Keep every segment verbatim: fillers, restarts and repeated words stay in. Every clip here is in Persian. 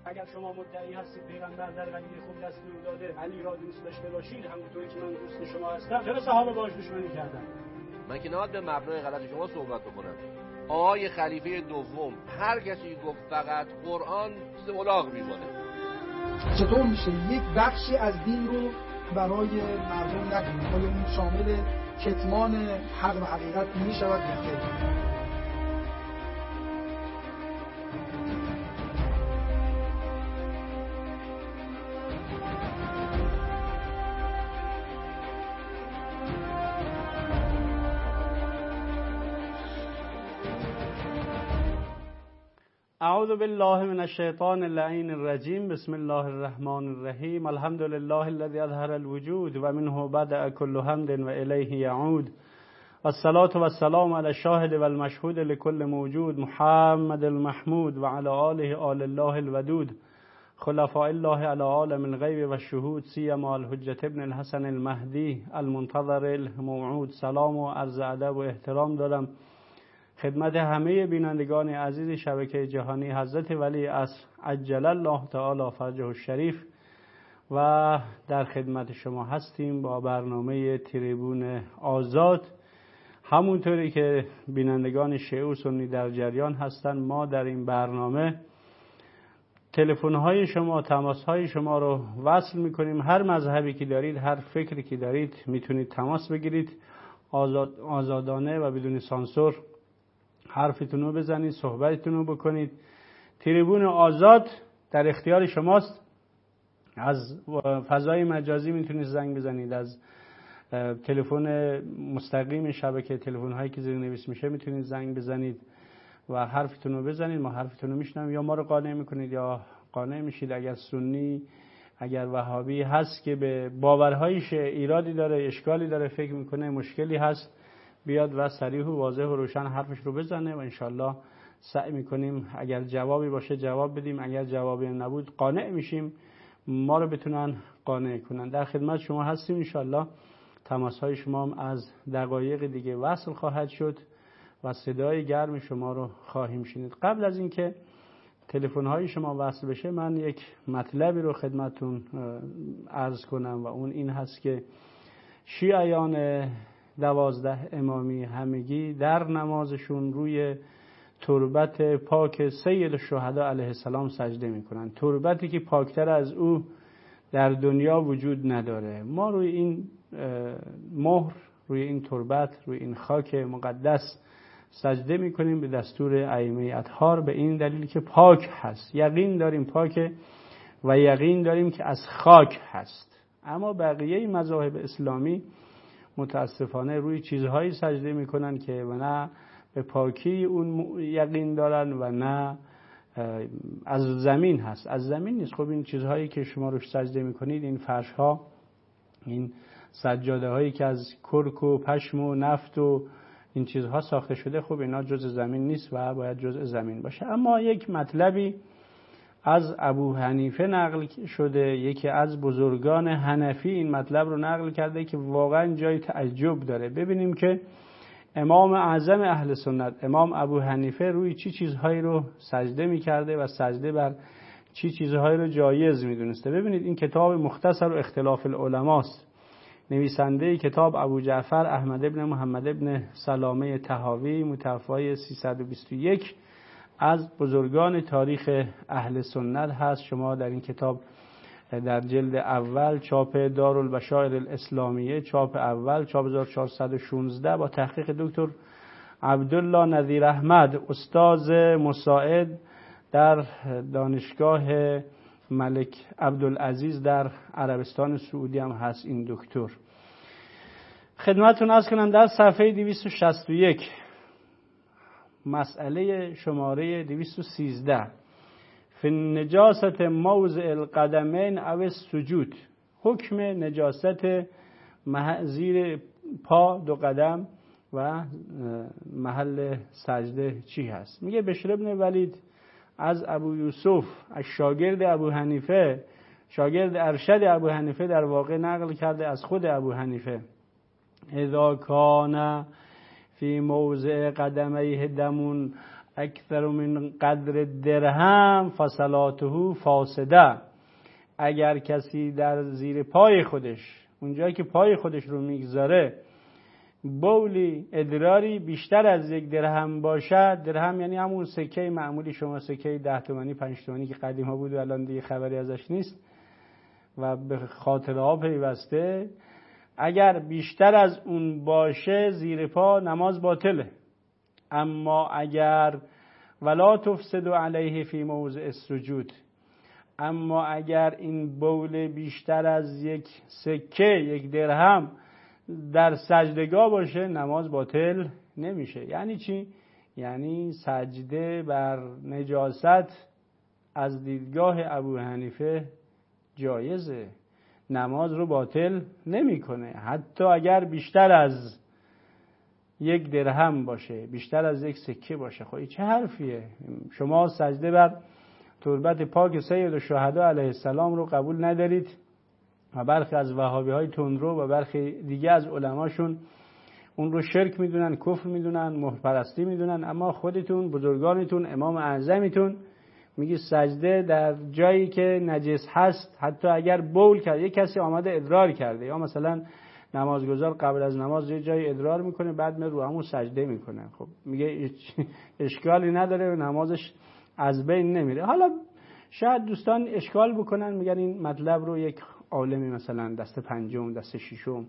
اگر شما مدعی هستید پیغمبر در قضیه خود دستور داده علی را دوست داشته باشید همونطوری که من دوست شما هستم، چرا صحابه باهاش دشمنی کردن؟ من که نباید به مبنای غلط شما صحبت بکنم. آقای خلیفه دوم هر کسی گفت فقط قرآن چیز الاغ میمونه. چطور میشه یک بخشی از دین رو برای مردم نکنیم؟ آیا اون شامل کتمان حق و حقیقت میشود یا خیر؟ اعوذ بالله من الشیطان اللعین الرجیم. بسم الله الرحمن الرحیم. الحمد لله الذي اظهر الوجود و منه بدأ كل حمد و الیه یعود. والصلاة والسلام على الشاهد والمشهود لكل موجود محمد المحمود و على آله آل الله الودود خلفاء الله على عالم الغیب و الشهود سیما الحجة ابن الحسن المهدی المنتظر الموعود. سلام و عرض ادب و احترام دارم خدمت همه بینندگان عزیز شبکه جهانی حضرت ولی عصر عجل الله تعالی فرجه الشریف و در خدمت شما هستیم با برنامه تریبون آزاد. همونطوری که بینندگان شیعه و سنی در جریان هستند، ما در این برنامه تلفن‌های شما، تماس‌های شما رو وصل می‌کنیم. هر مذهبی که دارید، هر فکری که دارید میتونید تماس بگیرید، آزاد آزادانه و بدون سانسور حرفتون رو بزنید، صحبتتون رو بکنید. تریبون آزاد در اختیار شماست. از فضای مجازی میتونید زنگ بزنید، از تلفن مستقیم شبکه تلفن هایی که زیر نویس میشه میتونید زنگ بزنید و حرفتون رو بزنید. ما حرفتون رو میشنویم، یا ما رو قانع میکنید یا قانع میشید. اگر سنی، اگر وهابی هست که به باورهایش ایرادی داره، اشکالی داره، فکر میکنه مشکلی هست، بیاد و صریح و واضح و روشن حرفش رو بزنه و انشالله سعی میکنیم اگر جوابی باشه جواب بدیم، اگر جوابی نبود قانع میشیم ما رو بتونن قانع کنن. در خدمت شما هستیم انشالله. تماس های شما هم از دقایق دیگه وصل خواهد شد و صدای گرم شما رو خواهیم شنید. قبل از اینکه تلفن های شما وصل بشه، من یک مطلبی رو خدمتون عرض کنم و اون این هست که شیعیان دوازده امامی همگی در نمازشون روی تربت پاک سید الشهدا علیه السلام سجده میکنن. تربتی که پاکتر از او در دنیا وجود نداره. ما روی این مهر، روی این تربت، روی این خاک مقدس سجده میکنیم به دستور ائمه اطهار، به این دلیل که پاک هست. یقین داریم پاک و یقین داریم که از خاک هست. اما بقیه مذاهب اسلامی متاسفانه روی چیزهایی سجده میکنن که و نه به پاکی اون یقین دارن و نه از زمین هست. از زمین نیست. خب این چیزهایی که شما روش سجده میکنید، این فرش ها، این سجاده هایی که از کرک و پشم و نفت و این چیزها ساخته شده، خب اینا جزء زمین نیست و باید جزء زمین باشه. اما یک مطلبی از ابو حنیفه نقل شده، یکی از بزرگان حنفی این مطلب رو نقل کرده که واقعا جای تعجب داره. ببینیم که امام اعظم اهل سنت امام ابو حنیفه روی چی چیزهایی رو سجده میکرده و سجده بر چی چیزهایی رو جایز میدونسته. ببینید این کتاب مختصر و اختلاف العلماء است. نویسنده کتاب ابو جعفر احمد ابن محمد ابن سلامه طحاوی، متوفی سیصد و بیست و یک، از بزرگان تاریخ اهل سنت هست. شما در این کتاب در جلد اول چاپ دارالبشائر الاسلامیه، چاپ اول، چاپ هزار و چهارصد و شانزده با تحقیق دکتر عبدالله نظیر احمد، استاد مساعد در دانشگاه ملک عبدالعزیز در عربستان سعودی هم هست این دکتر. خدمتتون عرض کنم در صفحه دویست و شصت و یک مسئله شماره دویست و سیزده، فی نجاست موضع القدمین او السجود، حکم نجاست زیر پا دو قدم و محل سجده چی هست؟ میگه بشر ابن ولید از ابو یوسف از شاگرد ابو حنیفه، شاگرد ارشد ابو حنیفه در واقع نقل کرده از خود ابو حنیفه، اذا کان فی موضع قدمیه دمون اکثر من قدر درهم فصلاته فاسده. اگر کسی در زیر پای خودش، اونجایی که پای خودش رو میگذاره، بولی ادراری بیشتر از یک درهم باشد، درهم یعنی همون سکه معمولی شما، سکه ده تومانی پنج تومانی که قدیم ها بود و الان دیگه خبری ازش نیست و به خاطره ها پیوسته، اگر بیشتر از اون باشه زیر پا نماز باطله. اما اگر ولا تفسد علیه فی موضع السجود، اما اگر این بول بیشتر از یک سکه، یک درهم در سجدگاه باشه، نماز باطل نمیشه. یعنی چی؟ یعنی سجده بر نجاست از دیدگاه ابو حنیفه جایزه، نماز رو باطل نمیکنه، حتی اگر بیشتر از یک درهم باشه، بیشتر از یک سکه باشه. خب چه حرفیه؟ شما سجده بر تربت پاک سید الشهدا علیه السلام رو قبول ندارید و برخی از وهابی های تندرو و برخی دیگه از علماشون اون رو شرک میدونن، کفر میدونن، مهپرستی میدونن، اما خودتون، بزرگانتون، امام اعظمتون میگی سجده در جایی که نجس هست، حتی اگر بول کرده، یک کسی آمده ادرار کرده، یا مثلا نمازگزار قبل از نماز یه جایی ادرار میکنه بعد میره رو همون سجده میکنه، خب میگه اشکالی نداره و نمازش از بین نمیره. حالا شاید دوستان اشکال بکنن، میگن این مطلب رو یک عالمی مثلا دست پنجم، دست ششم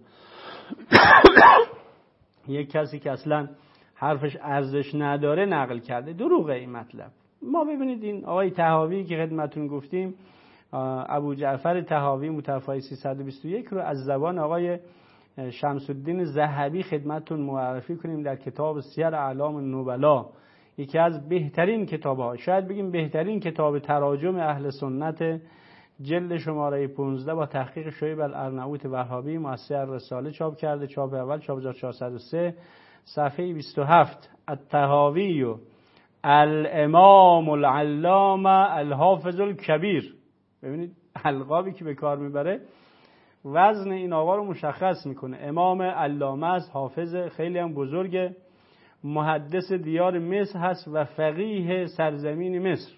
یک کسی که اصلا حرفش ارزش نداره نقل کرده. دروغه این مطلب. ما ببینید این آقای طحاوی که خدمتون گفتیم، ابو جعفر طحاوی متوفی سیصد و بیست و یک رو از زبان آقای شمس الدین ذهبی خدمتون معرفی کنیم در کتاب سیر اعلام النبلا، یکی از بهترین کتاب‌ها، شاید بگیم بهترین کتاب تراجم اهل سنت، جلد شماره پانزده با تحقیق شعیب الارناؤوط وهابی، مؤسسه رساله چاپ کرده، چاپ اول چاپ هزار و چهارصد و سه، صفحه بیست و هفت. الطحاوی الامام العلامه الحافظ الکبیر. ببینید القابی که به کار میبره وزن این آقا رو مشخص میکنه. امام علامه است، حافظ خیلی هم بزرگه، محدث دیار مصر هست و فقیه سرزمین مصر.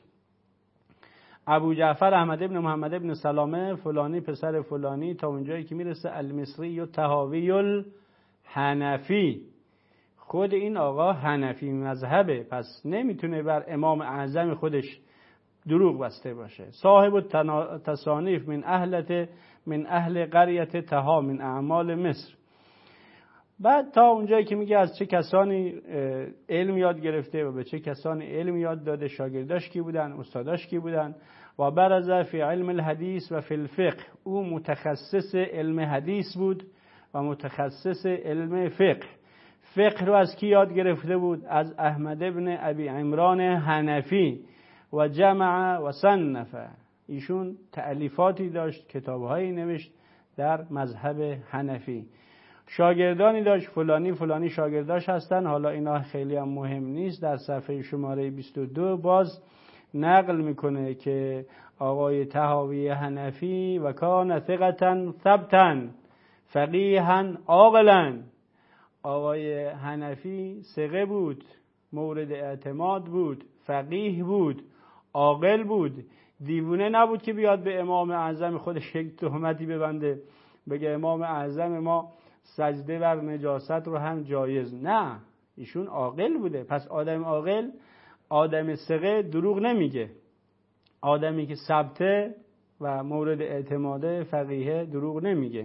ابو جعفر احمد ابن محمد ابن سلامه فلانی پسر فلانی تا اونجایی که میرسه المصری و طحاوی الحنفی. خود این آقا حنفی مذهبه، پس نمیتونه بر امام اعظم خودش دروغ بسته باشه. صاحب تصانیف من اهلت من اهل قریت طحا من اعمال مصر. بعد تا اونجایی که میگه از چه کسانی علم یاد گرفته و به چه کسانی علم یاد داده، شاگرداش کی بودن، استاداش کی بودن. و برز فی علم الحدیث و فی الفقه، او متخصص علم حدیث بود و متخصص علم فقه. فقه رو از کی یاد گرفته بود؟ از احمد ابن ابی عمران حنفی. و جمع و صنف، ایشون تألیفاتی داشت، کتابهایی نوشت در مذهب حنفی. شاگردانی داشت، فلانی فلانی شاگرداش هستن، حالا اینا خیلی هم مهم نیست. در صفحه شماره بیست و دو باز نقل میکنه که آقای طحاوی حنفی و کان ثقة ثبتا فقیها عاقلا. آقای حنفی ثقه بود، مورد اعتماد بود، فقیه بود، عاقل بود، دیوونه نبود که بیاد به امام اعظم خودش یک تهمتی ببنده بگه امام اعظم ما سجده بر نجاست رو هم جایز. نه، ایشون عاقل بوده. پس آدم عاقل، آدم ثقه دروغ نمیگه. آدمی که ثبته و مورد اعتماده، فقیه، دروغ نمیگه.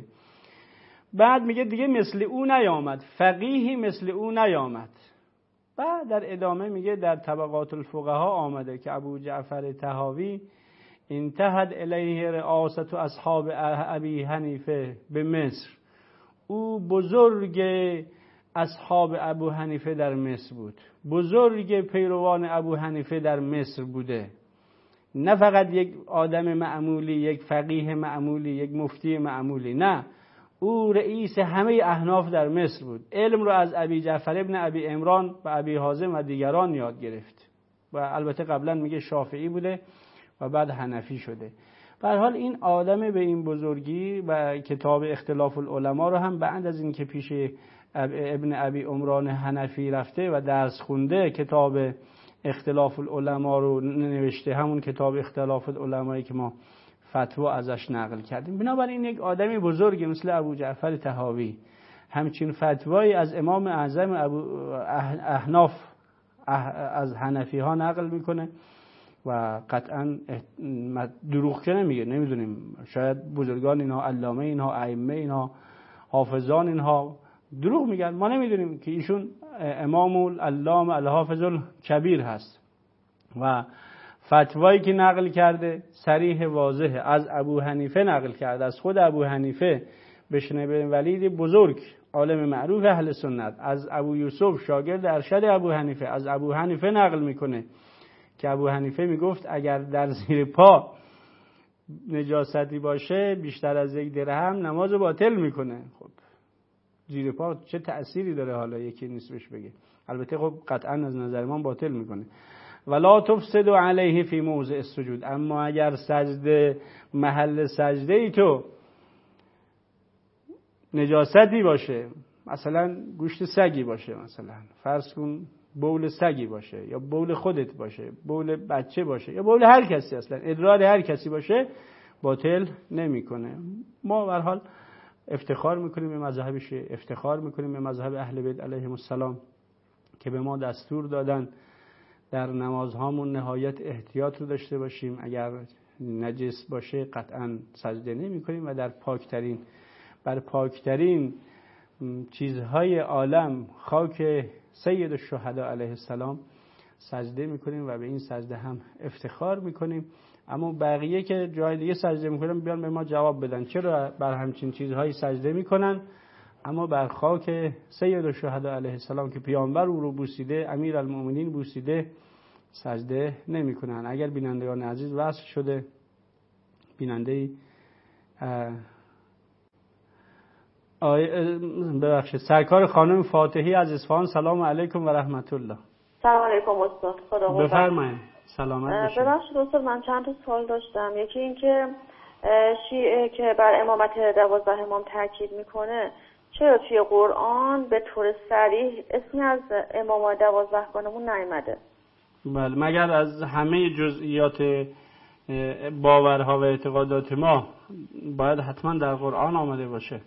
بعد میگه دیگه مثل او نیامد، فقیهی مثل او نیامد. بعد در ادامه میگه در طبقات الفقها آمده که ابو جعفر طحاوی انتهت الیه رئاست اصحاب ابی حنیفه به مصر. او بزرگ اصحاب ابو حنیفه در مصر بود، بزرگ پیروان ابو حنیفه در مصر بوده. نه فقط یک آدم معمولی، یک فقیه معمولی، یک مفتی معمولی، نه، او رئیس همه احناف در مصر بود. علم رو از ابی جعفر ابن ابی عمران و ابی حازم و دیگران یاد گرفت و البته قبلا میگه شافعی بوده و بعد حنفی شده. به هر حال این آدم به این بزرگی و کتاب اختلاف العلماء رو هم بعد از این که پیش ابن ابی عمران حنفی رفته و درس خونده، کتاب اختلاف العلماء رو نوشته، همون کتاب اختلاف العلمایی که ما فتوا ازش نقل کردیم. بنابراین یک آدمی بزرگی مثل ابو جعفر طحاوی همچین فتوایی از امام اعظم ابو احناف از حنفی ها نقل میکنه و قطعا دروغ که نمیگه. نمیدونیم، شاید بزرگان اینها، علامه اینها، ائمه اینها، حافظان اینها دروغ میگن، ما نمیدونیم که ایشون امام العلامه الحافظ الکبیر هست و فتوایی که نقل کرده صریح واضحه، از ابو حنیفه نقل کرده، از خود ابو حنیفه بن ولید بزرگ عالم معروف اهل سنت، از ابو یوسف شاگرد ارشد ابو حنیفه از ابو حنیفه نقل میکنه که ابو حنیفه میگفت اگر در زیر پا نجاستی باشه بیشتر از یک درهم نماز باطل میکنه. خب زیر پا چه تأثیری داره؟ حالا یکی نیستش بگه. البته خب قطعا از نظر ما باطل میکنه. ولا تفسد علیه فی موضع السجود، اما اگر سجده محل سجده ای تو نجاستی باشه، مثلا گوشت سگی باشه، مثلا فرض کن بول سگی باشه یا بول خودت باشه، بول بچه باشه یا بول هر کسی، اصلا ادرار هر کسی باشه، باطل نمیکنه. ما به هر حال افتخار میکنیم به مذهب شیعه، افتخار میکنیم به مذهب اهل بیت علیهم السلام که به ما دستور دادن در نمازهامون نهایت احتیاط رو داشته باشیم. اگر نجس باشه قطعا سجده نمی کنیم و در پاکترین بر پاکترین چیزهای عالم، خاک سید الشهدا علیه السلام، سجده میکنیم و به این سجده هم افتخار میکنیم. اما بقیه که جای دیگه سجده میکنن بیان به ما جواب بدن چرا بر همچین چیزهایی سجده میکنن، اما بر خاک سید الشهدا علیه السلام که پیامبر او رو بوسیده، امیر المؤمنین بوسیده، سجده نمی کنن. اگر بینندگان عزیز وصل شده بیننده ببخشید سرکار خانم فاتحی از اصفهان، سلام علیکم و رحمت الله. سلام علیکم استاد، خدا قوت. بفرمایید. سلامت باشید. ببخشید استاد، من چند تا سوال داشتم. یکی این که شیعه که بر امامت دوازده امام تاکید میکنه، چرا توی قرآن به طور صریح اسمی از امام دوازدهگانمون نیامده؟ بله، مگر از همه جزئیات باورها و اعتقادات ما باید حتما در قرآن آمده باشه؟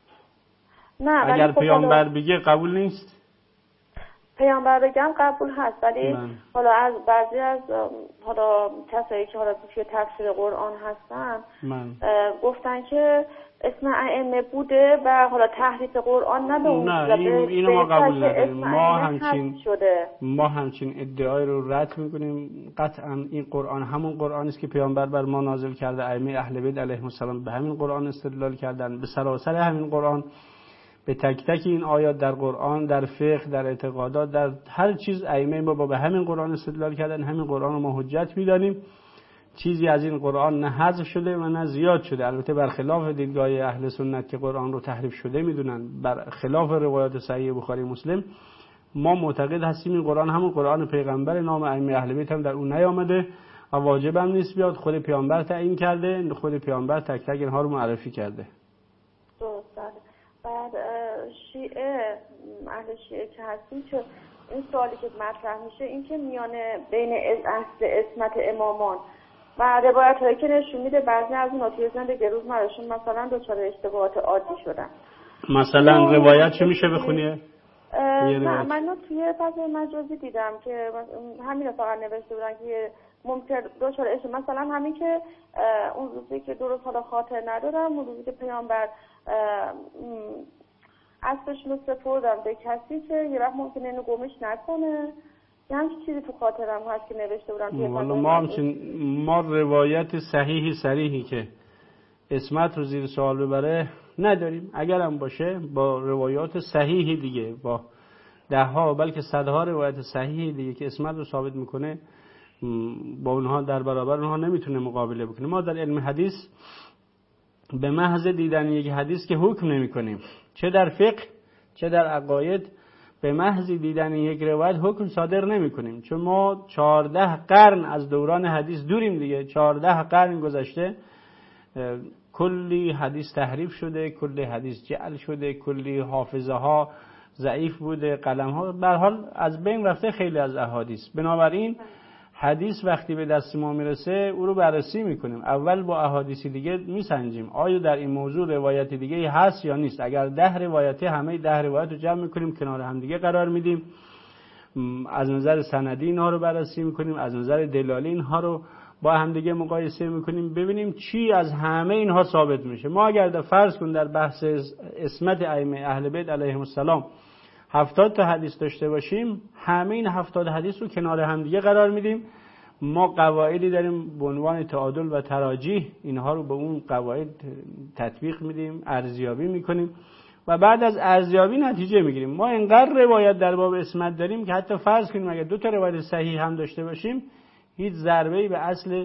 نه، اگر پیامبر بگه قبول نیست؟ پیامبر بگم قبول هست، ولی من. حالا از بعضی از حالا کسایی که حالا توی تفسیر قرآن هستن من. گفتن که اسم ائمه بوده و حالا تحریف قرآن نه به اون نه این اینو ما قبول نداریم. ما همچین شده. ما همچین ادعای رو رد میکنیم. قطعا این قرآن همون قرآنی است که پیامبر بر ما نازل کرده، ائمه اهل بیت علیهم السلام به همین قرآن استدلال کردن، به سراسر همین قرآن، به تک تک این آیات در قرآن، در فقه، در اعتقادات، در هر چیز ائمه ما با به همین قرآن استدلال کردن. همین قرآن رو ما حجت می‌دانیم. چیزی از این قرآن نه حذف شده و نه زیاد شده. البته برخلاف دیدگاه اهل سنت که قرآن رو تحریف شده میدونن، برخلاف روایات صحیح بخاری مسلم، ما معتقد هستیم این قرآن همون قرآن پیغمبر، نام ائمه اهل بیت هم در اون نیامده و واجب هم نیست بیاد. خود پیامبر تعیین کرده، خود پیامبر تک تک اینها رو معرفی کرده. درسته. بعد شیعه، اهل شیعه که هستیم، چه این سوالی که مطرح میشه این که میان بین اصل اسمت امامان و روایت هایی که نشون میده بعضی از اون توی زندگی روزمرهشون مثلا دچار اشتباهات عادی شدن. مثلا روایت چه میشه بخونیه؟ نه من توی فضای مجازی دیدم که همین رو فقط نوشته بودن که ممکن دچار اشتباه، مثلا همین که اون روزی که درست حالا خاطر ندارم، اون روزی که پیامبر اسبش رو سپردن به کسی که یه وقت ممکنه اینو گمش نکنه، یه همچین چیزی تو خاطرم هست که نوشته بودم. والا ما همچین ما روایت صحیحی صریحی که اسمت رو زیر سوال ببره نداریم. اگر هم باشه با روایات صحیحی دیگه، با ده ها بلکه صدها روایت صحیحی دیگه که اسمت رو ثابت میکنه، با اونها در برابر اونها نمیتونه مقابله بکنه. ما در علم حدیث به محض دیدن یک حدیث که حکم نمی کنیم، چه در فقه چه در عقاید، به محض دیدن یک روایت حکم صادر نمی کنیم، چون ما چهارده قرن از دوران حدیث دوریم دیگه. چهارده قرن گذشته کلی حدیث تحریف شده، کلی حدیث جعل شده، کلی حافظه ها ضعیف بوده، قلم ها به هر حال از بین رفته خیلی از احادیث. بنابراین حدیث وقتی به دست ما میرسه او رو بررسی میکنیم، اول با احادیث دیگه میسنجیم آیا در این موضوع روایت دیگه هست یا نیست. اگر ده روایته همه ده روایت رو جمع میکنیم کنار هم دیگه قرار میدیم، از نظر سندی اینها رو بررسی میکنیم، از نظر دلالی اینها رو با هم دیگه مقایسه میکنیم، ببینیم چی از همه اینها ثابت میشه. ما اگر در فرض کن در بحث عصمت ائمه اهل بیت علیهم السلام هفتاد تا حدیث داشته باشیم، همه این هفتاد حدیث رو کنار هم دیگه قرار میدیم. ما قواعدی داریم به عنوان تعادل و تراجیح، اینها رو به اون قواعد تطبیق میدیم، ارزیابی میکنیم و بعد از ارزیابی نتیجه میگیریم. ما اینقدر روایت در باب عصمت داریم که حتی فرض کنیم اگر دو تا روایت صحیح هم داشته باشیم هیچ ضربه‌ای به اصل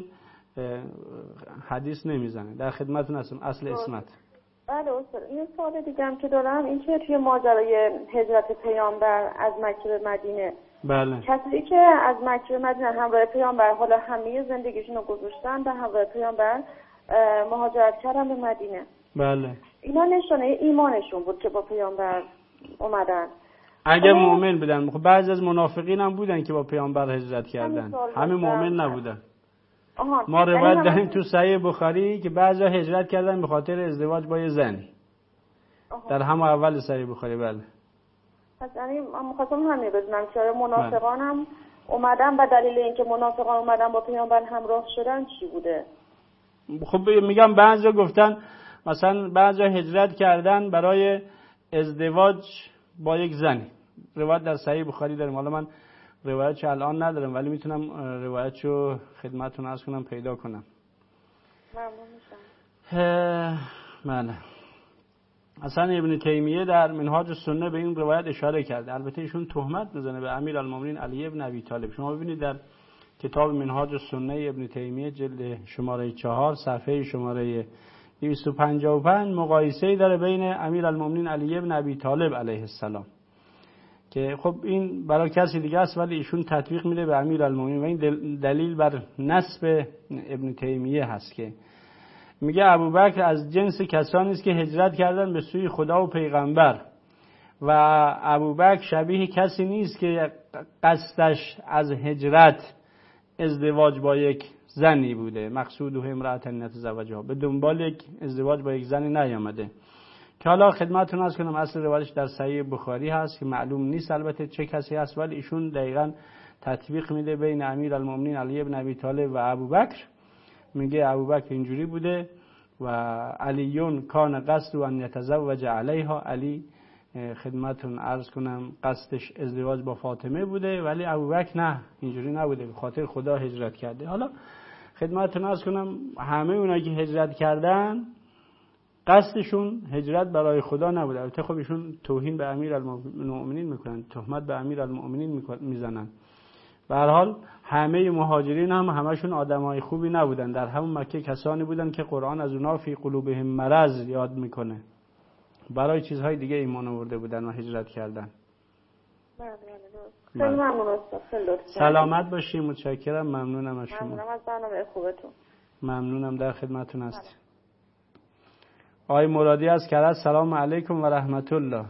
حدیث نمیزنه. در خدمتتون هستم. اصل عصمت. بله استاد، این سوال دیگه هم که دارم این که توی ماجرای هجرت پیامبر از مکه به مدینه، بله، کسی که از مکه به مدینه همراه پیامبر حالا همه زندگیشون رو گذاشتن به همراه پیامبر مهاجرت کردن به مدینه، بله، اینا نشانه ایمانشون بود که با پیامبر اومدن. اگه مؤمن بودن. خب بعضی از منافقین هم بودن که با پیامبر هجرت کردن، همه مؤمن نبودن. آها. ما روایت داریم تو صحیح بخاری که بعضی هجرت کردن به خاطر ازدواج با یه زنی. آها. در همون اول صحیح بخاری. بله. پس یعنی من می‌خواستم همین بدونم که منافقان هم اومدن و دلیل اینکه منافقان اومدن با پیامبر همراه شدن چی بوده؟ خب میگم بعضی گفتن مثلا بعضی هجرت کردن برای ازدواج با یک زنی. روایت در صحیح بخاری داریم. حالا من روایتش الان ندارم ولی میتونم روایتشو خدمتتون عرض کنم پیدا کنم. ممنون میشم. بله. اصلا ابن تیمیه در منهاج السنه به این روایت اشاره کرده. البته ایشون تهمت میزنه به امیرالمومنین علی ابن ابی طالب. شما ببینید در کتاب منهاج السنه ابن تیمیه جلد شماره چهار صفحه شماره دویست و پنجاه و پنج مقایسه‌ای داره بین امیرالمومنین علی ابن ابی طالب علیه السلام که خب این برای کسی دیگه است ولی ایشون تطبیق میده به امیرالمومنین و این دلیل بر نسب ابن تیمیه هست که میگه ابوبکر از جنس کسانی است که هجرت کردن به سوی خدا و پیغمبر و ابوبکر شبیه کسی نیست که قصدش از هجرت ازدواج با یک زنی بوده، مقصود و امرأة یتزوجها، به دنبال یک ازدواج با یک زنی نیامده. که حالا خدمتتون عرض کنم اصل روایتش در صحیح بخاری هست که معلوم نیست البته چه کسی هست ولی ایشون دقیقاً تطبیق میده بین امیرالمومنین علی ابن ابی طالب و ابوبکر. میگه ابوبکر اینجوری بوده و علیون کان قصد ان یتزوج علیها، علی خدمتتون عرض کنم قصدش ازدواج با فاطمه بوده ولی ابوبکر نه، اینجوری نبوده، به خاطر خدا هجرت کرده. حالا خدمتتون عرض کنم همه اونایی که هجرت کردن قصدشون هجرت برای خدا نبوده. البته خب ایشون توهین به امیرالمومنین میکنن، تهمت به امیرالمومنین میزنن. به هر حال همه مهاجرین هم همشون آدمای خوبی نبودن. در همون مکه کسانی بودن که قرآن از اونا فی قلوبهم مرض یاد میکنه، برای چیزهای دیگه ایمان آورده بودن و هجرت کردن. خیلی ممنون استاد. سلامت باشی. متشکرم. ممنونم از شما. ممنونم از برنامه خوبتون. ممنونم. در خدمتتون هستم. آقای مرادی از کرج، سلام علیکم و رحمت الله.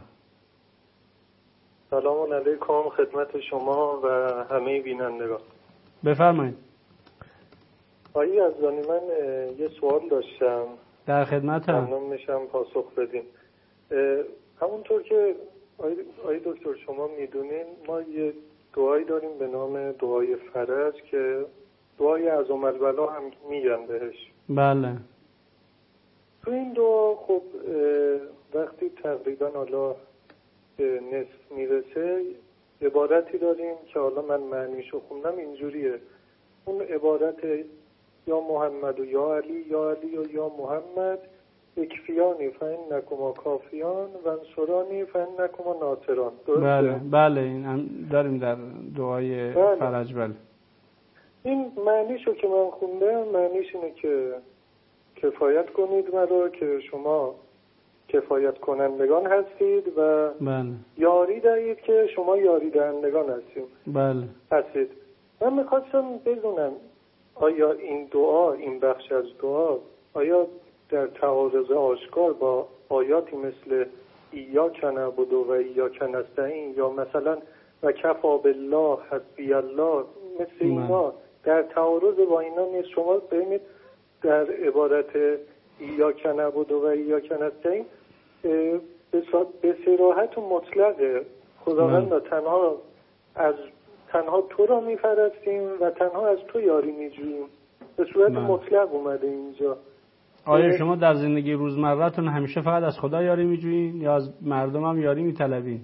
سلام علیکم خدمت شما و همه بینندگان. بفرمایید. آقای یزدانی من یه سوال داشتم. در خدمتم. ممنون میشم پاسخ بدین. همونطور که آقای دکتر شما میدونین ما یه دعایی داریم به نام دعای فرج که دعای عظم البلا هم میگن بهش. بله. تو این دعا خب وقتی تقریبا حالا به نصف میرسه عبارتی داریم که حالا من معنیشو خوندم اینجوریه. اون عبارت یا محمد و یا علی یا علی و یا محمد اکفیانی فإنکما کافیان و انصرانی فإنکما ناصران. بله بله این هم داریم در دعای بله. فرج. بله این معنیشو که من خوندم معنیش اینه که کفایت کنید مرا که شما کفایت کنندگان هستید و بله. یاری دهید که شما یاری دهندگان هستید. بله هستید. من میخواستم بدونم آیا این دعا، این بخش از دعا آیا در تعارض آشکار با آیاتی مثل ایاک نعبد و ایاک نستعین یا مثلا و کفا بالله حسبی الله، مثل اینا در تعارض با اینا نیست. شما ببینید در عبارت ایاک نعبد و ایاک نستعین به صراحت و مطلق خداوند تنها از تنها تو را می‌پرستیم و تنها از تو یاری می‌جوییم، به صورت مطلق اومده اینجا. آیا شما در زندگی روزمره‌تون همیشه فقط از خدا یاری می‌جویین یا از مردم هم یاری می‌طلبین؟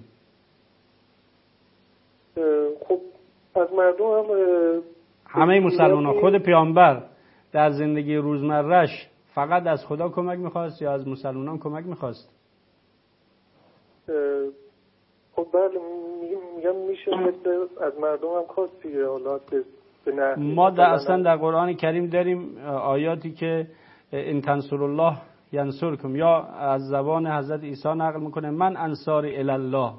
خب از مردم هم همه مسلمان‌ها، خود پیامبر در زندگی روزمره‌اش فقط از خدا کمک می‌خواست یا از مسلمانان کمک می‌خواست؟ خب بله میگم میشه از مردم هم خواست دیگه. حالا به نحوی ما در اصلا در قرآن کریم داریم آیاتی که ان تنصروا الله ینصرکم، یا از زبان حضرت عیسی نقل میکنه من انصار الی الله.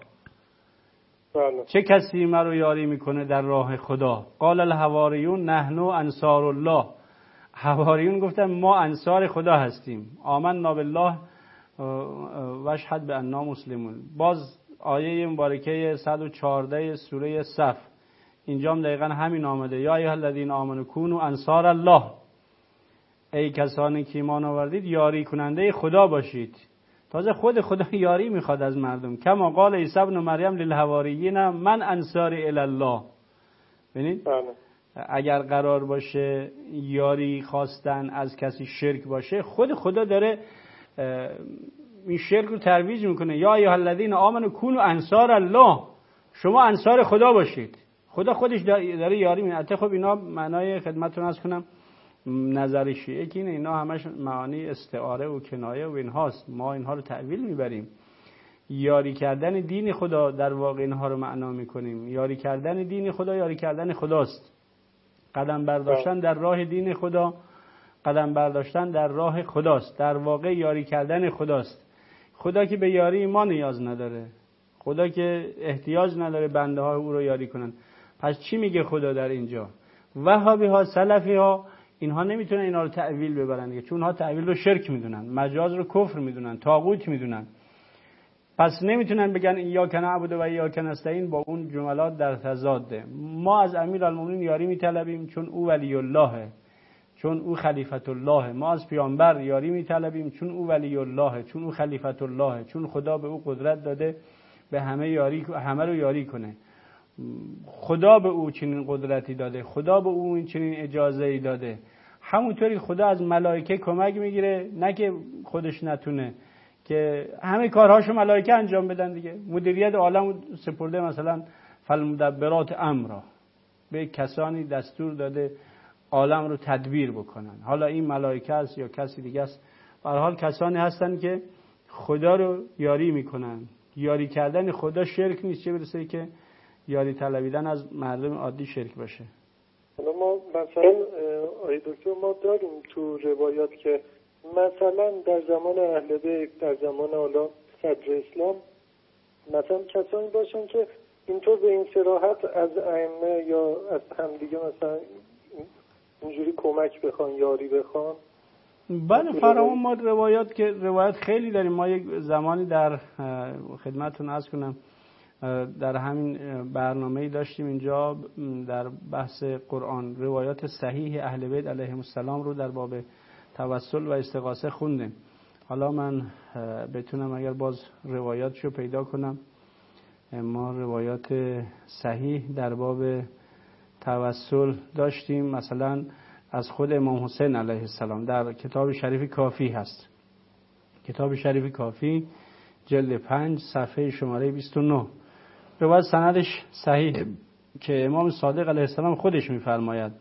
بله. چه کسی مرا یاری میکنه در راه خدا؟ قال الحواریون نحن انصار الله. حواریون گفتن ما انصار خدا هستیم. آمنا بالله و اشهد باننا مسلمون. باز آیه مبارکه صد و چهارده سوره صف اینجا هم دقیقا همین آمده یا ایها الذین آمنوا کونوا انصار الله، ای کسانی که ایمان آوردید یاری کننده خدا باشید. تازه خود خدا یاری میخواد از مردم. کما قال عیسی ابن مریم للحواریین من انصار الی الله. ببینید اگر قرار باشه یاری خواستن از کسی شرک باشه، خود خدا داره این شرک رو ترویج میکنه. یا ایها الذین آمنوا کونوا انصار الله، شما انصار خدا باشید. خدا خودش داره یاری میکنه. البته خب اینا معنای خدمتتون عرض کنم نظر شیعه که اینا همش معانی استعاره و کنایه و اینهاست. ما اینها رو تأویل میبریم. یاری کردن دین خدا در واقع اینها رو معنا میکنیم. یاری کردن دین خدا یاری کردن خداست. قدم برداشتن در راه دین خدا قدم برداشتن در راه خداست. در واقع یاری کردن خداست. خدا که به یاری ما نیاز نداره. خدا که احتیاج نداره بنده ها او رو یاری کنن. پس چی میگه خدا در اینجا؟ وهابی ها، سلفی ها، اینها نمیتونن اینا رو تأویل ببرن دیگه، چون اونها تأویل رو شرک میدونن، مجاز رو کفر میدونن، طاغوت میدونن. پس نمیتونن بگن ایاک نعبد و ایاک نستعین با اون جملات در تضاده. ما از امیرالمومنین یاری میطلبیم چون او ولی اللهه، چون او خلیفت الله. ما از پیامبر یاری میطلبیم چون او ولی الله، چون او خلیفت الله، چون خدا به او قدرت داده به همه یاری همه رو یاری کنه. خدا به او چنین قدرتی داده، خدا به او این چنین اجازه‌ای داده. همونطوری خدا از ملائکه کمک میگیره، نه که خودش نتونه، که همه کارهاشو ملائکه انجام بدن دیگه. مدیریت عالم سپرده مثلا فالمدبرات امرا، به کسانی دستور داده عالم رو تدبیر بکنن. حالا این ملائکه است یا کسی دیگه است، به هر حال کسانی هستن که خدا رو یاری میکنن. یاری کردن خدا شرک نیست، چه برسه که یاری طلبیدن از مردم عادی شرک باشه. حالا ما مثلا آقای دکتر ما داریم تو روایات که مثلا در زمان اهل بیت، در زمان حالا صدر اسلام، مثلا کسانی باشن که اینطور به این صراحت از ائمه یا از همدیگه مثلا اینجوری کمک بخوان، یاری بخوان. بله فراوان ما روایات که روایت خیلی داریم. ما یک زمانی در خدمتتون عرض کنم در همین برنامه‌ای داشتیم اینجا در بحث قرآن روایات صحیح اهل بیت علیهم السلام رو در باب توسل و استغاثه خوندیم. حالا من بتونم اگر باز روایاتشو پیدا کنم، ما روایات صحیح در باب توسل داشتیم. مثلا از خود امام حسین علیه السلام در کتاب شریف کافی هست. کتاب شریف کافی جلد پنج صفحه شماره بیست و نه. روایت سندش صحیح که امام صادق علیه السلام خودش میفرماید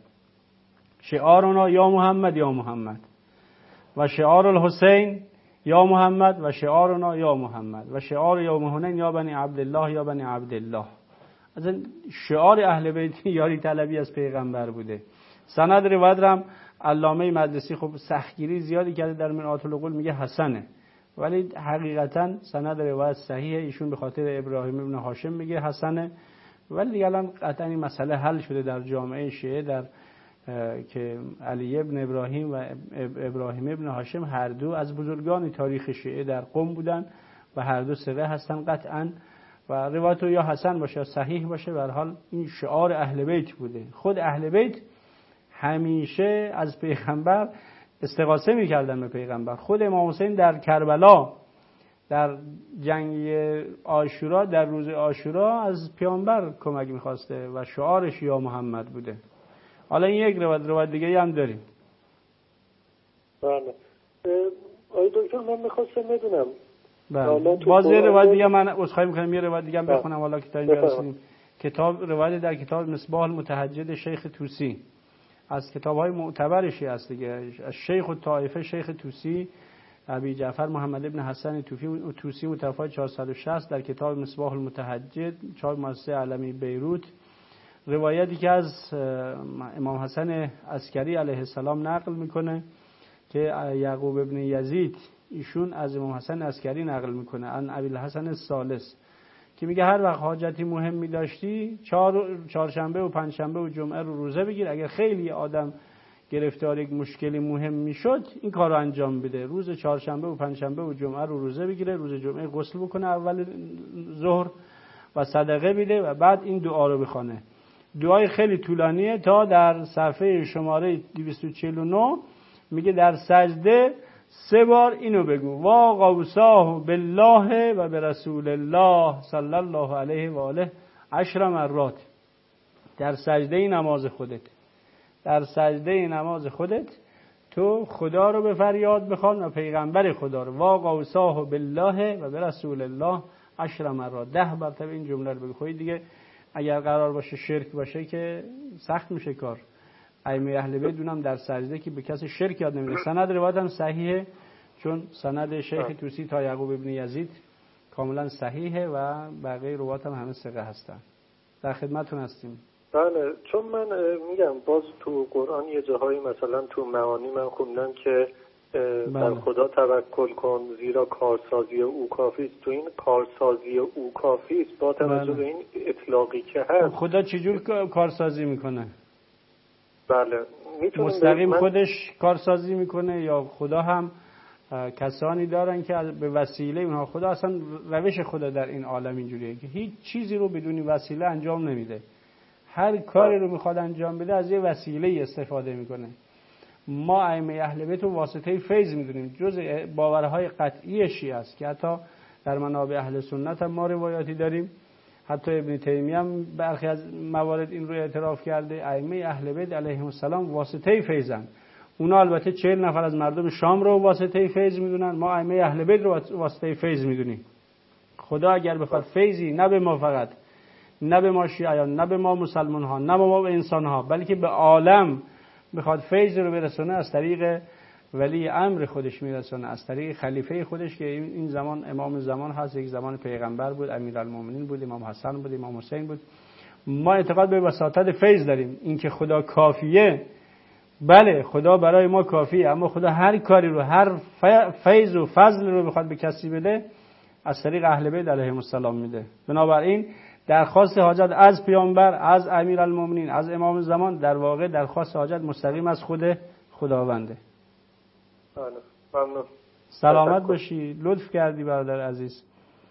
شعارنا یا محمد یا محمد و شعار الحسین یا محمد و شعارنا یا محمد و شعار یوم حنین یا بنی عبدالله یا بنی عبدالله. از شعار اهل بیت یاری طلبی از پیغمبر بوده. سند روایت هم علامه مقدسی خب سختگیری زیادی کرده در مرآت العقول، میگه حسنه، ولی حقیقتا سند روایت صحیحه. ایشون به خاطر ابراهیم ابن هاشم میگه حسنه، ولی دیگه الان قطعا این مسئله حل شده در جامعه شیعه، در که علی ابن ابراهیم و ابراهیم ابن هاشم هر دو از بزرگان تاریخ شیعه در قم بودن و هر دو ثقه هستن قطعا و روایت یا حسن باشه یا صحیح باشه. به هر حال این شعار اهل بیت بوده. خود اهل بیت همیشه از پیغمبر استغاثه می‌کردن به پیغمبر. خود امام حسین در کربلا در جنگ عاشورا در روز عاشورا از پیامبر کمک می‌خواسته و شعارش یا محمد بوده. حالا این یک روایت روایت دیگه هم داریم. بله. آقای دکتر من می‌خواستم بدونم. بله. باز یه روایت دیگه من عذرخواهی می‌کنم یه روایت دیگه هم بخونم حالا که تا اینجا رسیدیم. کتاب روایت در کتاب مصباح المتهجد شیخ طوسی از کتاب‌های معتبرشی است دیگه. شیخ الطائفه شیخ طوسی ابی جعفر محمد ابن حسن طوفی طوسی متوفی چهارصد و شصت در کتاب مصباح المتهجد چاپ مؤسسه علمی بیروت روایتی که از امام حسن عسکری علیه السلام نقل میکنه که یعقوب ابن یزید ایشون از امام حسن عسکری نقل میکنه ان ابی الحسن الثالث که میگه هر وقت حاجتی مهمی داشتی چهار چهارشنبه و پنجشنبه و جمعه رو روزه بگیر. اگر خیلی آدم گرفتار یک مشکلی مهم میشد این کار رو انجام بده. روز چهارشنبه و پنجشنبه و جمعه رو روزه بگیره. روز جمعه غسل بکنه اول ظهر و صدقه بده و بعد این دعا رو بخونه. دعای خیلی طولانیه تا در صفحه شماره دویست و چهل و نه میگه در سجده سه بار اینو بگو وا قوساه بالله و برسول الله صلی الله علیه و آله عشر مرات. در سجده نماز خودت در سجده نماز خودت تو خدا رو به فریاد بخوان و پیغمبر خدا رو وا قوساه بالله و برسول الله عشر مرات ده مرتبه این جمله رو بگو. خودی دیگه اگر قرار باشه شرک باشه که سخت میشه کار. ائمه اهل بیت دونم در سجده که به کسی شرک یاد نمیده. سند روایت هم صحیحه چون سند شیخ طوسی تا یعقوب ابن یزید کاملا صحیحه و بقیه روایت هم همه ثقه هستن. در خدمتتون هستیم. بله چون من میگم باز تو قرآن یه جاهایی مثلا تو معانی من خوندم که بر خدا توکل کن زیرا کارسازی او کافی است. تو این کارسازی او کافی است با توجه به این اطلاقی که هست خدا چجور کارسازی میکنه؟ بله مستقیم خودش کارسازی میکنه یا خدا هم کسانی دارن که به وسیله اونها خدا اصلا روش خدا در این عالم اینجوریه که هیچ چیزی رو بدون وسیله انجام نمیده. هر کاری رو میخواد انجام بده از یه وسیله استفاده میکنه. ما ائمه اهل بیت رو واسطه فیض میدونیم. جز باورهای قطعی شیعه است که حتی در منابع اهل سنت هم ما روایاتی داریم. حتی ابن تیمیه هم برخی از موارد این رو اعتراف کرده. ائمه اهل بیت علیهم السلام واسطه فیضن. اونا البته چهل نفر از مردم شام رو واسطه فیض میدونن. ما ائمه اهل بیت رو واسطه فیض میدونیم. خدا اگر بخواد فیضی نه به ما فقط نه به ما شیعیان نه به ما مسلمان ها نه به ما به انسان ها بلکه به عالم بخواد فیض رو برسونه از طریق ولی امر خودش میرسونه، از طریق خلیفه خودش که این زمان امام زمان هست، یک زمان پیغمبر بود، امیرالمومنین بود، امام حسن بود، امام حسین بود. ما اعتقاد به وساطت فیض داریم. اینکه خدا کافیه، بله خدا برای ما کافیه، اما خدا هر کاری رو هر فیض و فضل رو بخواد به کسی بده از طریق اهل بیت علیهم السلام میده. بنابراین درخواست حاجت از پیامبر، از امیرالمومنین، از امام زمان در واقع درخواست حاجت مستقیم از خود خداونده. ممنون. سلامت باشی، لطف کردی برادر عزیز.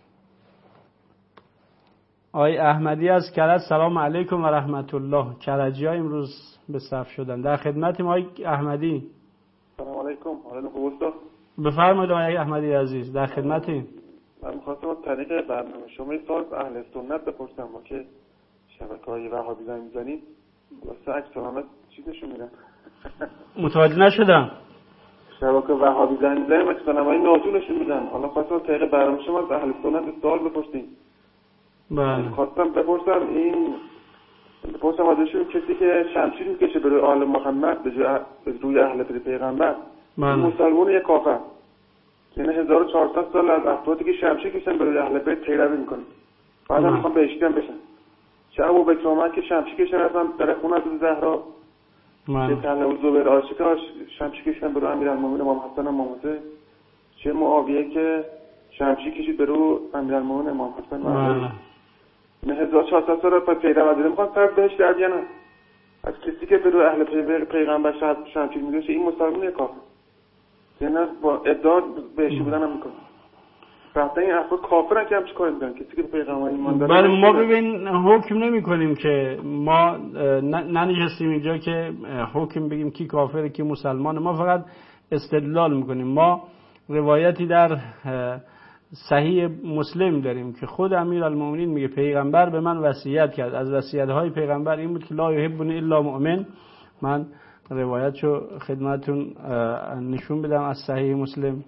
آقای احمدی از کرج، سلام علیکم و رحمت الله. کرجی ها امروز به صف شدن. در خدمتیم آقای احمدی. سلام علیکم. حالتون خوب است؟ بفرمایید آقای احمدی عزیز، در خدمتیم. من می‌خواستم از طریق برنامه شما یه سوال اهل سنت بپرسم. ما که شبکه‌های وهابی زنگ می‌زنیم واسه عکس سلامت چیزشون میدن. متوجه نشدم. شبکه وهابی زنگ می‌زنیم عکس سلامت ناجونشون میدن. حالا خواستم از طریق برنامه شما از اهل سنت سوال بپرسیم. بله. خواستم بپرسم این بپرسم ازشون کسی که شمشیر می‌کشه به روی آل محمد به روی اهل بیت پیغمبر، مسلمان یا کافر؟ یعنی هزار و چهارصد سال از افرادی که شمشیر کشن برای اهل بیت پیروی میکنن. بعد هم میخوام بهشتیان بشن. چه ابوبکر عمر که شمشیر کشن اصلا در خونه از زهرا، چه طلحه و زبیر عاشقا شمشیر کشن برای امیرالمومنین امام حسن و امام حسین، چه معاویه که شمشیر کشید برای امیرالمومنین امام حسن و علی. نه هزار و چهارصد سال پس پیروی دیدم. میخوام فرض بهش در بیان از کسی که برای اهل پیغمبر شمشیر میکشه این مسلمان یا کافر؟ یعنی با ادعا بهشی بودن هم میکنه. رفتن این افراد کافرن که همچه کاری میکنن کسی که پیغمبر ایمان داره. بله ما ببین حکم نمی کنیم که ما ننشستیم اینجا که حکم بگیم کی کافره کی مسلمانه، ما فقط استدلال میکنیم. ما روایتی در صحیح مسلم داریم که خود امیرالمومنین میگه پیغمبر به من وصیت کرد، از وصیت‌های پیغمبر این بود که لا یحبنی الا مؤمن. من روایتشو خدمتتون نشون بدم از صحیح مسلم.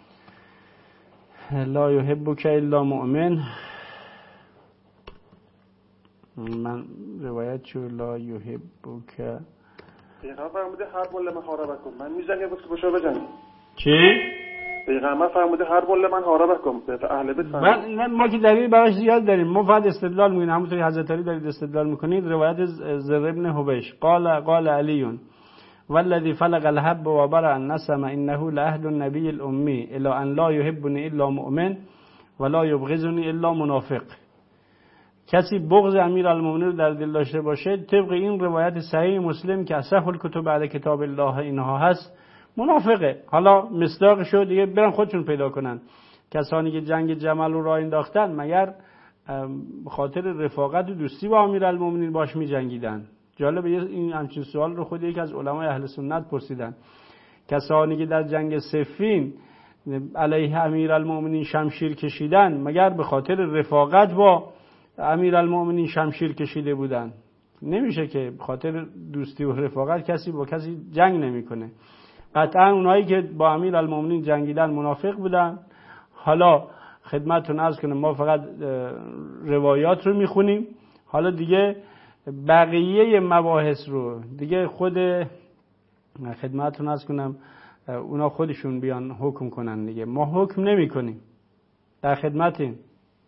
لا یحبک الا مؤمن، من روایتشو لا یحبک پیغمبر فرموده هر بول من حاربکم، من میزنه بود که بشو بزنی. چی؟ پیغمبر فرموده هر بول من حاربکم به اهل بیت فرموده. ما که دلیل براش زیاد داریم، ما فقط استدلال میکنیم. همونطوری حضرت علی دارید استدلال میکنید. روایت زر ابن حبیش قال قال علی والذي فلق الحب وبرأ النسم انه لعهد النبي الامي الا ان لا يحبني الا مؤمن ولا يبغضني الا منافق. کسی بغض امیرالمومنین رو در دل داشته باشه، طبق این روایت صحیح مسلم که اصح الکتب بعد کتاب الله اینها هست، منافقه. حالا مصداقشو دیگه برن خودشون پیدا کنن. کسانی که جنگ جمل رو راه انداختن مگر خاطر رفاقت و دوستی با امیرالمومنین باش می جنگیدن؟ جالبه این همچین سوال رو خود یکی از علمای اهل سنت پرسیدن. کسانی که در جنگ صفین علیه امیرالمومنین شمشیر کشیدن مگر به خاطر رفاقت با امیرالمومنین شمشیر کشیده بودن؟ نمیشه که به خاطر دوستی و رفاقت کسی با کسی جنگ نمیکنه. قطعا اونایی که با امیرالمومنین جنگیدن منافق بودن. حالا خدمتتون عرض کنم ما فقط روایات رو میخونیم، حالا دیگه بقیه مباحث رو دیگه خود خدمتتون عرض کنم اونا خودشون بیان حکم کنن دیگه، ما حکم نمی کنیم. در خدمتیم.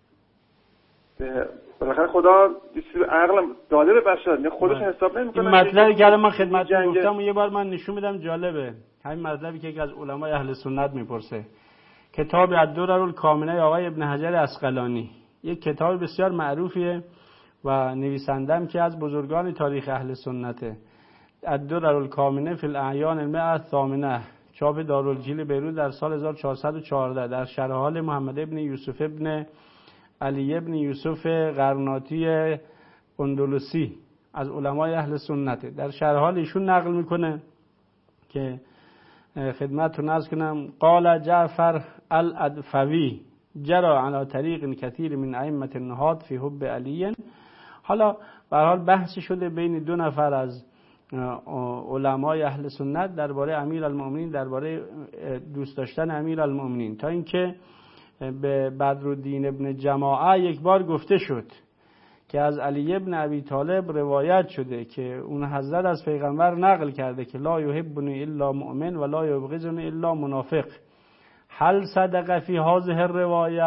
بالاخره خدا عقل داده به بشر، نه خودش حساب نمیکنه. این مطلبی که من خدمتتون گفتم و یه بار من نشون بدم جالبه. همین مطلبی که یکی از علمای اهل سنت میپرسه. کتاب الدرر الکامنه آقای ابن حجر عسقلانی، یک کتاب بسیار معروفیه و نویسندم که از بزرگان تاریخ اهل سنته. الدرر الکامنه فی الاعیان المئة الثامنه، چاپ دارالجیل بیروت در سال هزار و چهارصد و چهارده، در شرح حال محمد ابن یوسف ابن علی ابن یوسف قرناطی اندلسی از علمای اهل سنته. در شرح حال ایشون نقل میکنه که خدمتتون عرض کنم قال جعفر الادفوی جرى على طریق کثیر من ائمه النهاد فی حب علی. حالا به هر حال بحث شده بین دو نفر از علمای اهل سنت درباره امیرالمومنین، درباره دوست داشتن امیرالمومنین، تا اینکه به بدرالدین ابن جماعه یک بار گفته شد که از علی ابن ابی طالب روایت شده که اون حضرت از پیغمبر نقل کرده که لا یحبنی الا مؤمن و لا یبغضنی الا منافق. هل صدق فی هذه الروایه؟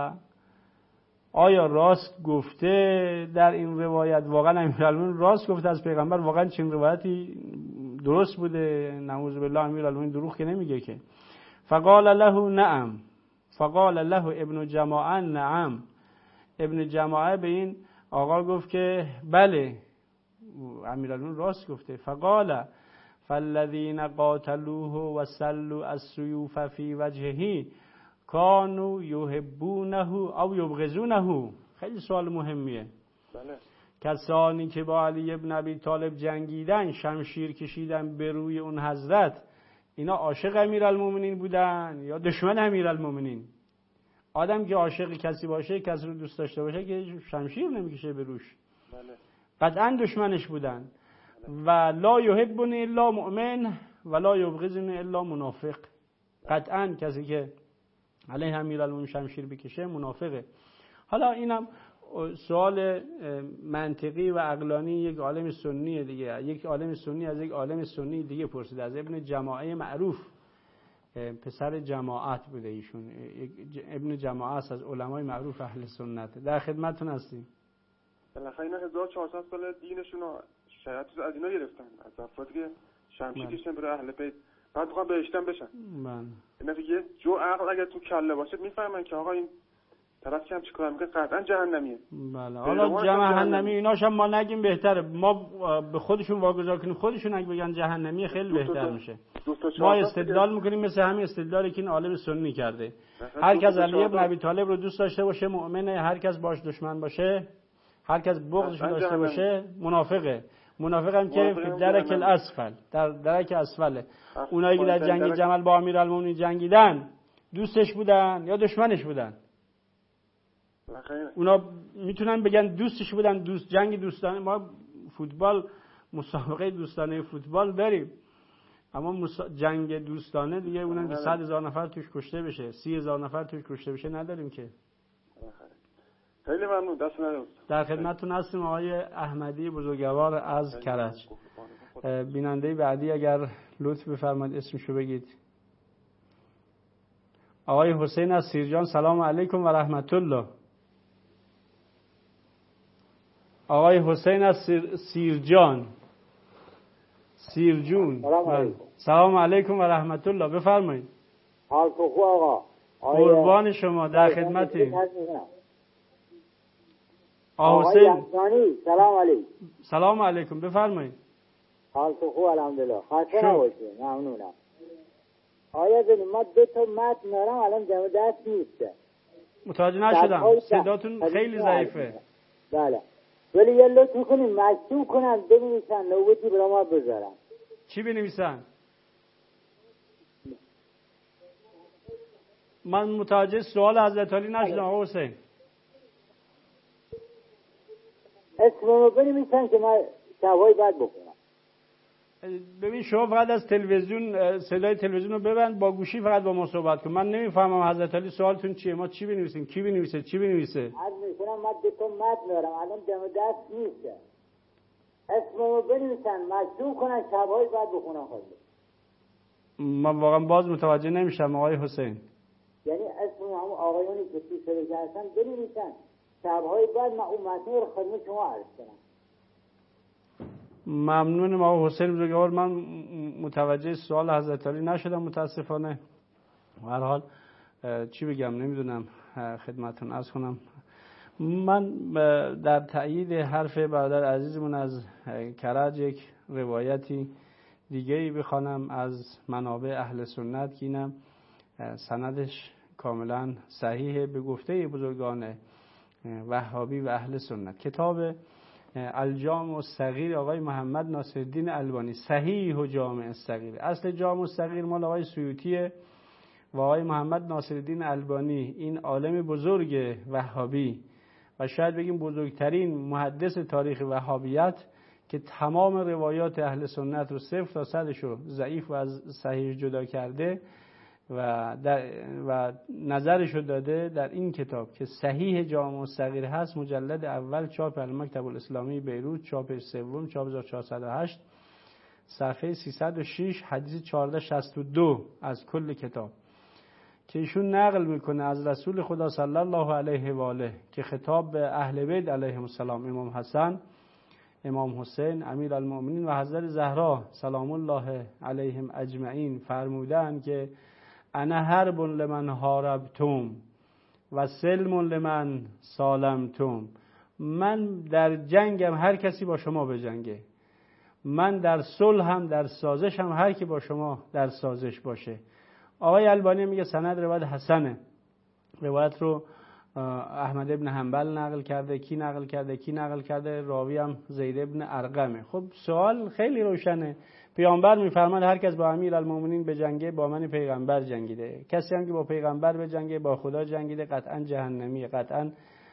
آیا راست گفته در این روایت؟ واقعا امیرالمومنین راست گفته از پیغمبر؟ واقعا چنین روایتی درست بوده؟ نعوذ بالله امیرالمومنین دروغ که نمیگه که. فقال له نعم، فقال له ابن جماعه نعم. ابن جماعه به این آقا گفت که بله امیرالمومنین راست گفته. فقال فالذین قاتلوه و سلوا السیوف فی وجهه کانوا یحبونه او یبغضونه. خیلی سوال مهمیه. بله. کسانی که با علی ابن ابی طالب جنگیدن، شمشیر کشیدن به روی اون حضرت، اینا عاشق امیرالمومنین بودن یا دشمن امیرالمومنین؟ آدم که عاشق کسی باشه، کسی رو دوست داشته باشه که شمشیر نمیکشه به روش. بله. قطعا دشمنش بودن. و لا یحبنی الا مؤمن و لا یبغضنی الا منافق. قطعا کسی که علیه امیرالمومنین شمشیر بکشه منافقه. حالا اینم سوال منطقی و عقلانی یک عالم سنی دیگه، یک عالم سنی از یک عالم سنی دیگه پرسید، از ابن جماعه معروف، پسر جماعت بوده ایشون، ابن جماعه است از علمای معروف اهل سنت. در خدمتتون هستیم. بالاخره اینا هزار و چهارصد سال دینشون رو شریعت از اینا گرفتن، از افرادی که شمشیر کشیدن برای اهل بیت، بعد میخوان بهشتن بشن. من اینا دیگه جو عقل اگر تو کله باشه میفهمن که آقا این طرف که هم چی کار میکنه قطعا جهنمیه. بله حالا جهنمی ایناش هم ما نگیم بهتره، ما به خودشون واگذار کنیم، خودشون اگه بگن جهنمی خیلی بهتر میشه. ما استدلال میکنیم مثل همین استدلالی که این عالم سنی کرده، هر کس علی ابن ابی طالب رو دوست داشته باشه مؤمنه، هر کس باش دشمن باشه، هر کس بغضش داشته باشه منافقه. منافق هم که فی درک الاسفل، در درک اسفله. اونایی که در جنگ جمل با امیرالمومنین جنگیدن دوستش بودن یا دشمنش بودن؟ اونا میتونن بگن دوستش بودن. دوست جنگ دوستانه، ما فوتبال مسابقه دوستانه فوتبال داریم، اما مسا... جنگ دوستانه دیگه اونم که صد هزار نفر توش کشته بشه، سی هزار نفر توش کشته بشه نداریم که. خیلی ممنون، دست ندارم. در خدمتتون هستیم آقای احمدی بزرگوار از کرج. بیننده بعدی اگر لطف بفرمایید اسمشو بگید. آقای حسین از سیرجان، سلام علیکم و رحمت الله. آقای حسین از سیر... سیرجان سیرجون، سلام علیکم. سلام علیکم و رحمت الله، بفرمایید. حال خوب آقا. قربان شما، در خدمتیم. آقا حسین سلام علیکم. سلام علیکم، بفرمایید. حال خوب الحمدلله. خسته نباشید. ممنونم. آیا ببین ما دو تا متن دارم الان جمع دست نیسته. متوجه نشدم، صداتون خیلی ضعیفه. بله. ولی یه لطف کنیم مکتوب کنن بنویسن نوبتی برای ما بذارن. چی بنویسن؟ من متوجه سوال حضرت علی نشدم آقا حسین. اسممو بنویسن که من شبای بعد بکنم. ببین شما فقط از تلویزیون صدای تلویزیون رو ببند، با گوشی فقط با ما صحبت کن. من نمیفهمم حضرت علی سوالتون چیه، ما چی بنویسیم، کی بنویسه، چی بنویسه؟ عرض میکنم من دو تا متن دارم الان دم دست نیست. اسممو بنویسن مکتوب کنن شبای بعد بخونم خودم. من واقعا باز متوجه نمیشم آقای حسین. یعنی اسم هم آقایونی که توی شبکه هستن بنویسن شبهای بعد من اون متن رو خدمت شما عرض کنم. ممنونم آقا حسین بزرگوار. من متوجه سوال حضرت علی نشدم متاسفانه. هر حال چی بگم نمیدونم خدمتتون عرض کنم. من در تأیید حرف برادر عزیزمون از کرج یک روایتی دیگه‌ای بخوانم از منابع اهل سنت که اینم سندش کاملا صحیحه به گفته بزرگان وهابی و اهل سنت. کتاب الجامع الصغیر آقای محمد ناصرالدین البانی، صحیح و جامع الصغیر. اصل جامع الصغیر مال آقای سیوطیه و آقای محمد ناصرالدین البانی این عالم بزرگ وهابی و شاید بگیم بزرگترین محدث تاریخ وهابیت که تمام روایات اهل سنت رو صفر تا صدش رو ضعیف و از صحیح جدا کرده و در و نظرش رو داده در این کتاب که صحیح جامع الصغیر هست. مجلد اول چاپ المکتب الاسلامی بیروت، چاپ سوم چاپ هزار و چهارصد و هشت، صفحه سیصد و شش، حدیث چهارصد و شصت و دو از کل کتاب که ایشون نقل میکنه از رسول خدا صلی الله علیه و آله که خطاب به اهل بیت علیهم السلام، امام حسن، امام حسین، امیرالمومنین و حضرت زهرا سلام الله علیهم اجمعین فرمودند که انا حرب لمن حاربتم و سلم لمن سالمتم. من در جنگم هر کسی با شما بجنگه، من در صلح هم در سازش هم هر کی با شما در سازش باشه. آقای البانی میگه سند روایت حسنه. روایت رو احمد ابن حنبل نقل کرده، کی نقل کرده کی نقل کرده راوی هم زید ابن ارقمه. خب سوال خیلی روشنه. پیامبر میفرماد هر کس با امیرالمومنین بجنگه با من پیغمبر جنگیده، کسی هم که با پیغمبر بجنگه با خدا جنگیده، قطعا جهنمیه، قطعا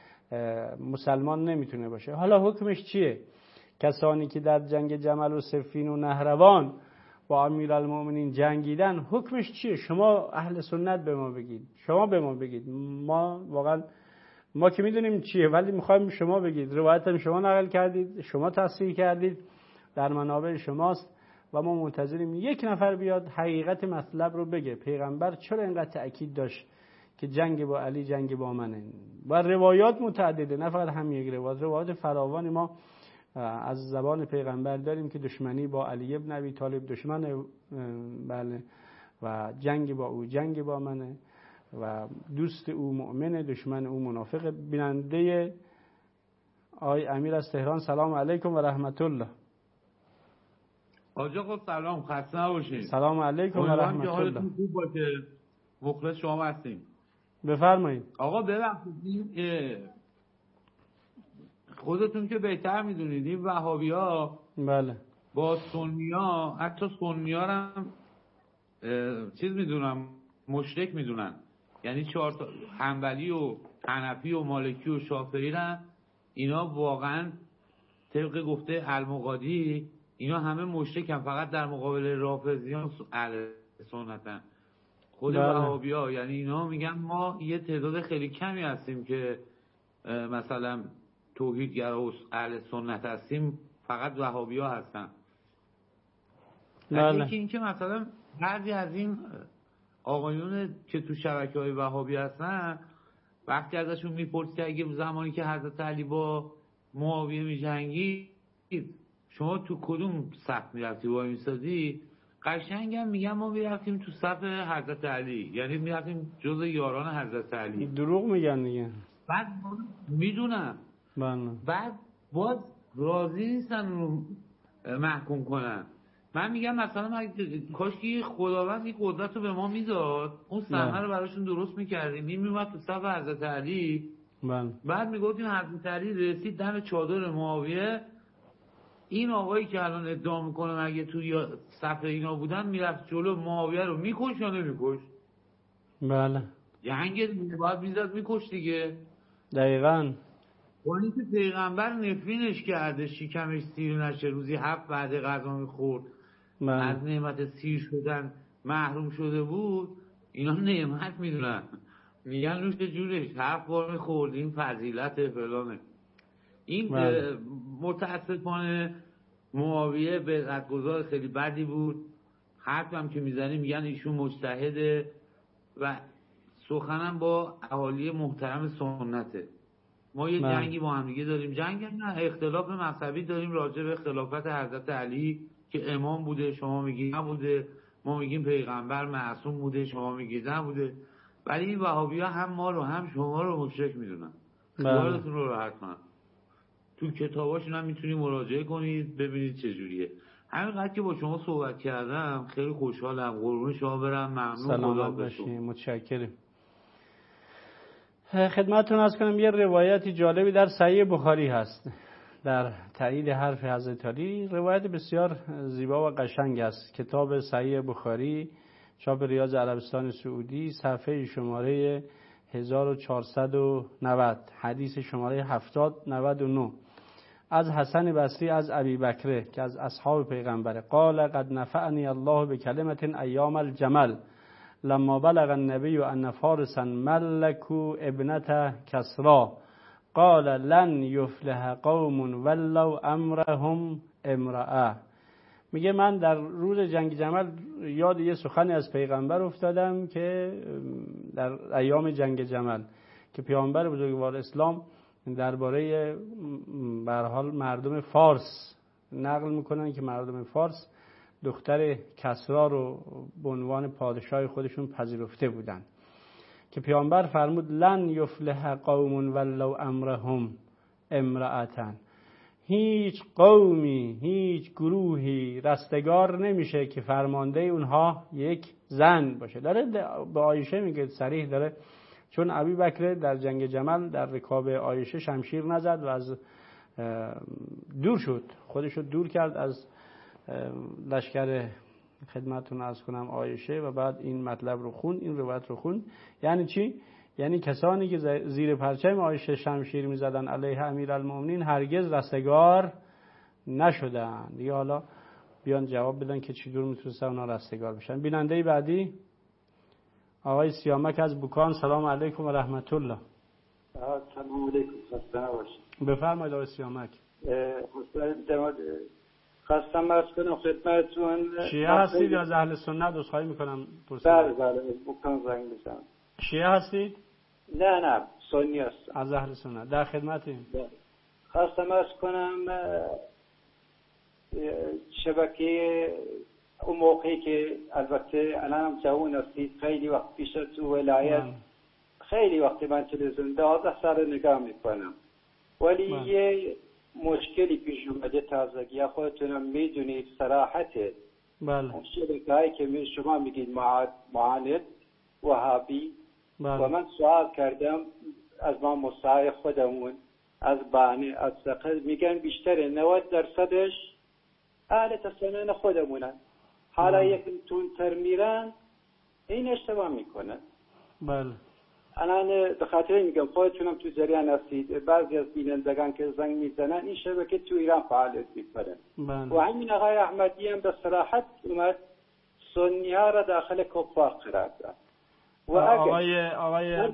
مسلمان نمیتونه باشه. حالا حکمش چیه؟ کسانی که در جنگ جمل و صفین و نهروان با امیرالمومنین جنگیدن حکمش چیه؟ شما اهل سنت به ما بگید، شما به ما بگید. ما واقعا ما که میدونیم چیه ولی میخوایم شما بگید. روایت هم شما نقل کردید، شما تصحیح کردید، در منابع شماست و ما منتظریم یک نفر بیاد حقیقت مطلب رو بگه. پیغمبر چرا اینقدر تأکید داشت که جنگ با علی جنگ با منه؟ و روایات متعدده، نه فقط هم یک روایت، روایات فراوانی ما از زبان پیغمبر داریم که دشمنی با علی ابن ابی طالب دشمن، بله، و جنگ با او جنگ با منه. و دوست او مؤمن، دشمن او منافق. بیننده آقای امیر از تهران، سلام علیکم و رحمت الله. آجا خب سلام، خسته نباشید. سلام علیکم و رحمت الله. حالتون خوب باشه. مخلص شما هستیم. بفرمایید. آقا ببخشید، خودتون که بهتر میدونید این وهابی‌ها بله با سنی‌ها، حتی سنی‌ها هم چیز میدونم، مشرک میدونن. یعنی چهار تا حنبلی و حنفی و مالکی و شافعی را اینا واقعا طبق گفته المقادی اینا همه مشرکن، فقط در مقابل رافضیان اهل سنتن. خود وهابی‌ها یعنی اینا میگن ما یه تعداد خیلی کمی هستیم که مثلا توحیدگرا و اهل سنت هستیم، فقط وهابی‌ها هستن. بله. یکی این که مثلا بعضی از این آقایون که تو شبکه‌های وهابی هستن وقتی ازشون میپرسی که اگه زمانی که حضرت علی با معاویه میجنگید شما تو کدوم صف میرفتی با میسازی، قشنگ هم میگن ما میرفتیم تو صف حضرت علی، یعنی میرفتیم جز یاران حضرت علی. دروغ میگن دیگه. بعد میدونم بله. بعد باز راضی نیستن رو محکوم کنن. من میگم مثلا من کاش که خداوند این قدرت رو به ما میداد، اون صحنه رو براشون درست میکردیم، این میومد تو صف حضرت علی. بله. بعد میگفتیم حضرت علی رسید دم چادر معاویه، این آقایی که الان ادعا میکنه اگه تو صف اینا بودن میرفت جلو معاویه رو میکش یا نمیکش؟ بله. جنگ باید میزد میکش دیگه. دقیقاً. ولی که پیغمبر نفرینش کرده شکمش سیر نشه، روزی هفت بعد غذا میخورد، از نعمت سیر شدن محروم شده بود، اینا نعمت میدونن، میگن نوش جونش هفت بار میخورد، این فضیلت فلانه. این متاسفانه معاویه بدعتگذار خیلی بدی بود. حرفم که میزنی میگن ایشون مجتهده و سخنم با اهالی محترم سنته. ما یه من. جنگی با هم دیگه داریم، جنگ نه، اختلاف مذهبی داریم راجع به خلافت حضرت علی که امام بوده، شما میگید نبوده، ما میگیم پیغمبر معصوم بوده، شما میگید نبوده. ولی این وهابی‌ها هم ما رو هم شما رو مشرک میدونن. خیالتون رو راحت کنن. تو کتاباشون هم میتونید مراجعه کنید ببینید چه جوریه. همینقدر که با شما صحبت کردم خیلی خوشحالم. قربون شما برم. ممنون. سلامت باشید. متشکرم. خدمتتون عرض کنم یه روایتی جالبی در صحیح بخاری هست در تایید حرف حضرت علی. روایت بسیار زیبا و قشنگ است. کتاب صحیح بخاری چاپ ریاض عربستان سعودی، صفحه شماره هزار و چهارصد و نود، حدیث شماره هفتاد نود و نه، از حسن بصری از ابی بکر که از اصحاب پیغمبره. قال قد نفعنی الله بکلمت ایام الجمل لما بلغ النبی ان فارسا ملکوا ابنة کسرا قال لن یفلح قوم ولو امرهم امرأه. میگه من در روز جنگ جمل یاد یه سخنی از پیغمبر افتادم که در ایام جنگ جمل که پیامبر بزرگوار اسلام درباره به هر حال مردم فارس نقل میکنن که مردم فارس دختر کسرا رو به عنوان پادشاه خودشون پذیرفته بودن که پیامبر فرمود لن یفلح قوم ولو امرهم امرأتن. هیچ قومی، هیچ گروهی رستگار نمیشه که فرمانده اونها یک زن باشه. داره به عایشه میگه، صریح داره، چون ابی بکر در جنگ جمل در رکاب عایشه شمشیر نزد و از دور شد، خودشو دور کرد از لشکر خدمتتون عرض کنم عایشه و بعد این مطلب رو خون، این روایت رو خون. یعنی چی؟ یعنی کسانی که زیر پرچم عایشه شمشیر میزدن علیه امیرالمومنین هرگز رستگار نشدن. دیگه حالا بیان جواب بدن که چطور میتونستن اونا رستگار بشن. بیننده بعدی آقای سیامک از بوکان، سلام علیکم و رحمت الله. سلام علیکم. خسته نباشید. بفرمایید آقای سیامک. خواستم عرض کنم خدمتتون شیعه هستید یا از اهل سنت؟ عذرخواهی میکنم. بله بله بوکان زنگ بزنم. شیعه هستید؟ نه نه سنی هستم. از اهل سنت. در خدمتیم. خواستم عرض کنم شبکه اون موقعی که البته الان جوان هستید، خیلی وقت پیش تو ولایت خیلی وقتی من تلویزیون دوازده سال نگاه میکنم، ولی من. یه مشکلی پیش اومده تازگی، خودتونم میدونید صراحته. بله. اون شبکه‌ای که می شما میگید معاند وهابی، بله. و من سوال کردم از ما مصاحب خودمون، از بانی، از سقل، میگن بیشتر نود درصدش اهل تسنن خودمونن. حالا یک تون تر میرن، این اشتباه میکنن. بله. الان به خاطر میگم خودتونم تو جریان هستید، بعضی از بینندگان که زنگ میزنن این شبکه تو ایران فعالیت میکنه. بله. و همین آقای احمدی هم به صراحت اومد سنی ها را داخل کفار قرار داد. و آقای آقای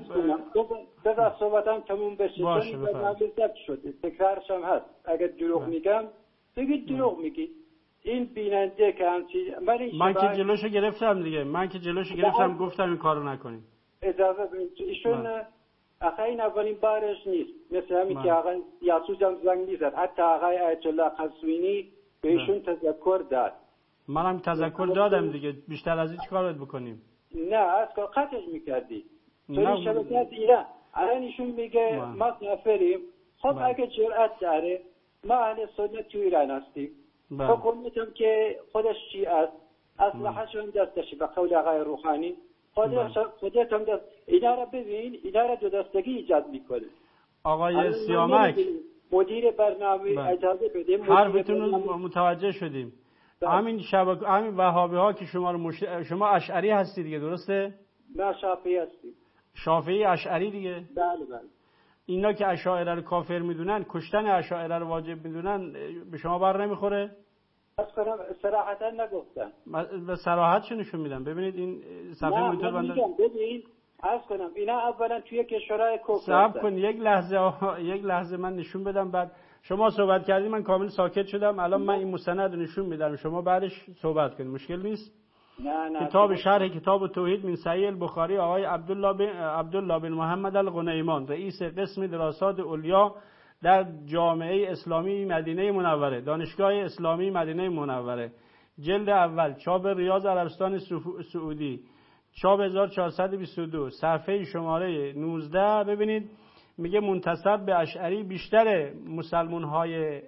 بذار صحبتم تموم بشه. باشه بفرمایید. شده تکرارش هم هست. اگر دروغ میگم بگید دروغ میگید. این بیننده که همچی من, من که جلوشو گرفتم دیگه، من که جلوشو گرفتم گفتم این کارو نکنید. اجازه بدید. ایشون آخه این اولین بارش نیست، مثل همین که آقای یاسوج هم زنگ میزد، حتی آقای آیت الله قزوینی به ایشون تذکر داد. منم تذکر دادم دیگه، بیشتر از این چیکار باید بکنیم؟ نه از کار قطعش میکردی تو این شبکه ایران. الان ایشون میگه ما کافریم. خب اگه جرأت داره، ما اهل سنت تو ایران هستیم، حکومت هم که خودش شیعه است، اصلحش هم دستشه به قول آقای روحانی، خودش خودت هم دست. اینا را ببین، اینا را دو دستگی ایجاد میکنه. آقای سیامک مدیر برنامه اجازه بده، حرفتون رو متوجه شدیم. همین شبکه، همین وهابی ها که شما رو مش... شما اشعری هستی دیگه، درسته؟ نه شافعی هستیم. شافعی اشعری دیگه؟ بله بله. اینا که اشاعره رو کافر میدونن، کشتن اشاعره رو واجب میدونن، به شما بر نمیخوره؟ اصلا صراحتا نگفتن. به صراحتش نشون میدم. ببینید این صفحه مونیتور بنده. نه ببین عرض کنم اینا اولا توی کشورهای کفر صبر کن یک لحظه آه... یک لحظه من نشون بدم، بعد شما صحبت کردید من کامل ساکت شدم. الان من این مستند رو نشون میدم، شما بعدش صحبت کنید، مشکل نیست. نه نه کتاب شرح کتاب توحید من صحیح البخاری آقای عبدالله بن عبدالله بن محمد الغنیمان، رئیس قسم دراسات علیا در جامعه اسلامی مدینه منوره، دانشگاه اسلامی مدینه منوره، جلد اول، چاپ ریاض عربستان سعودی، چاپ هزار و چهارصد و بیست و دو، صفحه شماره نوزده. ببینید میگه منتسب به اشعری. بیشتر مسلمان های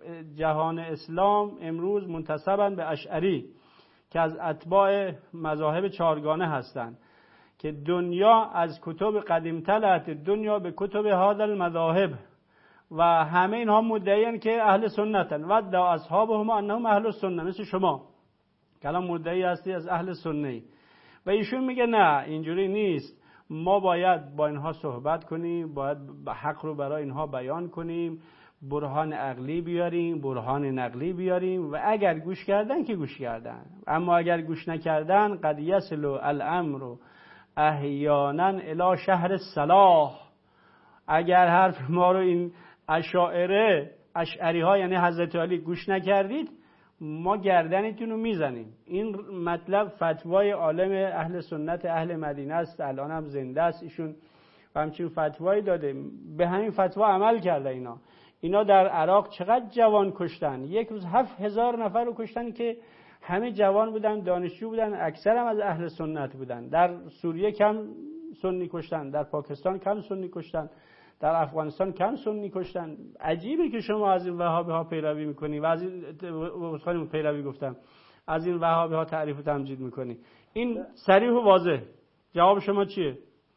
جهان اسلام امروز منتسبن به اشعری که از اتباع مذاهب چهارگانه هستند که دنیا از کتب قدیم تلت دنیا به کتب هذا المذاهب و همه اینها مدعیان که اهل سنتن و دا اصحابهم انهم اهل سنت، مثل شما کلام مدعی هستی از اهل سنی. و ایشون میگه نه اینجوری نیست، ما باید با اینها صحبت کنیم، باید حق رو برای اینها بیان کنیم، برهان عقلی بیاریم، برهان نقلی بیاریم، و اگر گوش کردن که گوش کردن، اما اگر گوش نکردن قد یصل الامر احیانا الی شهر الصلاح. اگر حرف ما رو این اشاعره اشعری ها یعنی حضرت علی گوش نکردید، ما گردنتون رو میزنیم. این مطلب فتوای عالم اهل سنت اهل مدینه است، الان هم زنده است ایشون، و همچین فتوایی داده، به همین فتوا عمل کرده. اینا اینا در عراق چقدر جوان کشتن، یک روز هفت هزار نفر رو کشتن که همه جوان بودن، دانشجو بودن، اکثر هم از اهل سنت بودن. در سوریه کم سنی کشتن، در پاکستان کم سنی کشتن، در افغانستان کم سنی کشتن. عجیبه که شما از این وهابی ها پیروی میکنی و از این واسخانم پیروی گفتم از این وهابی ها تعریف و تمجید میکنی. این صریح و واضح. جواب شما چیه؟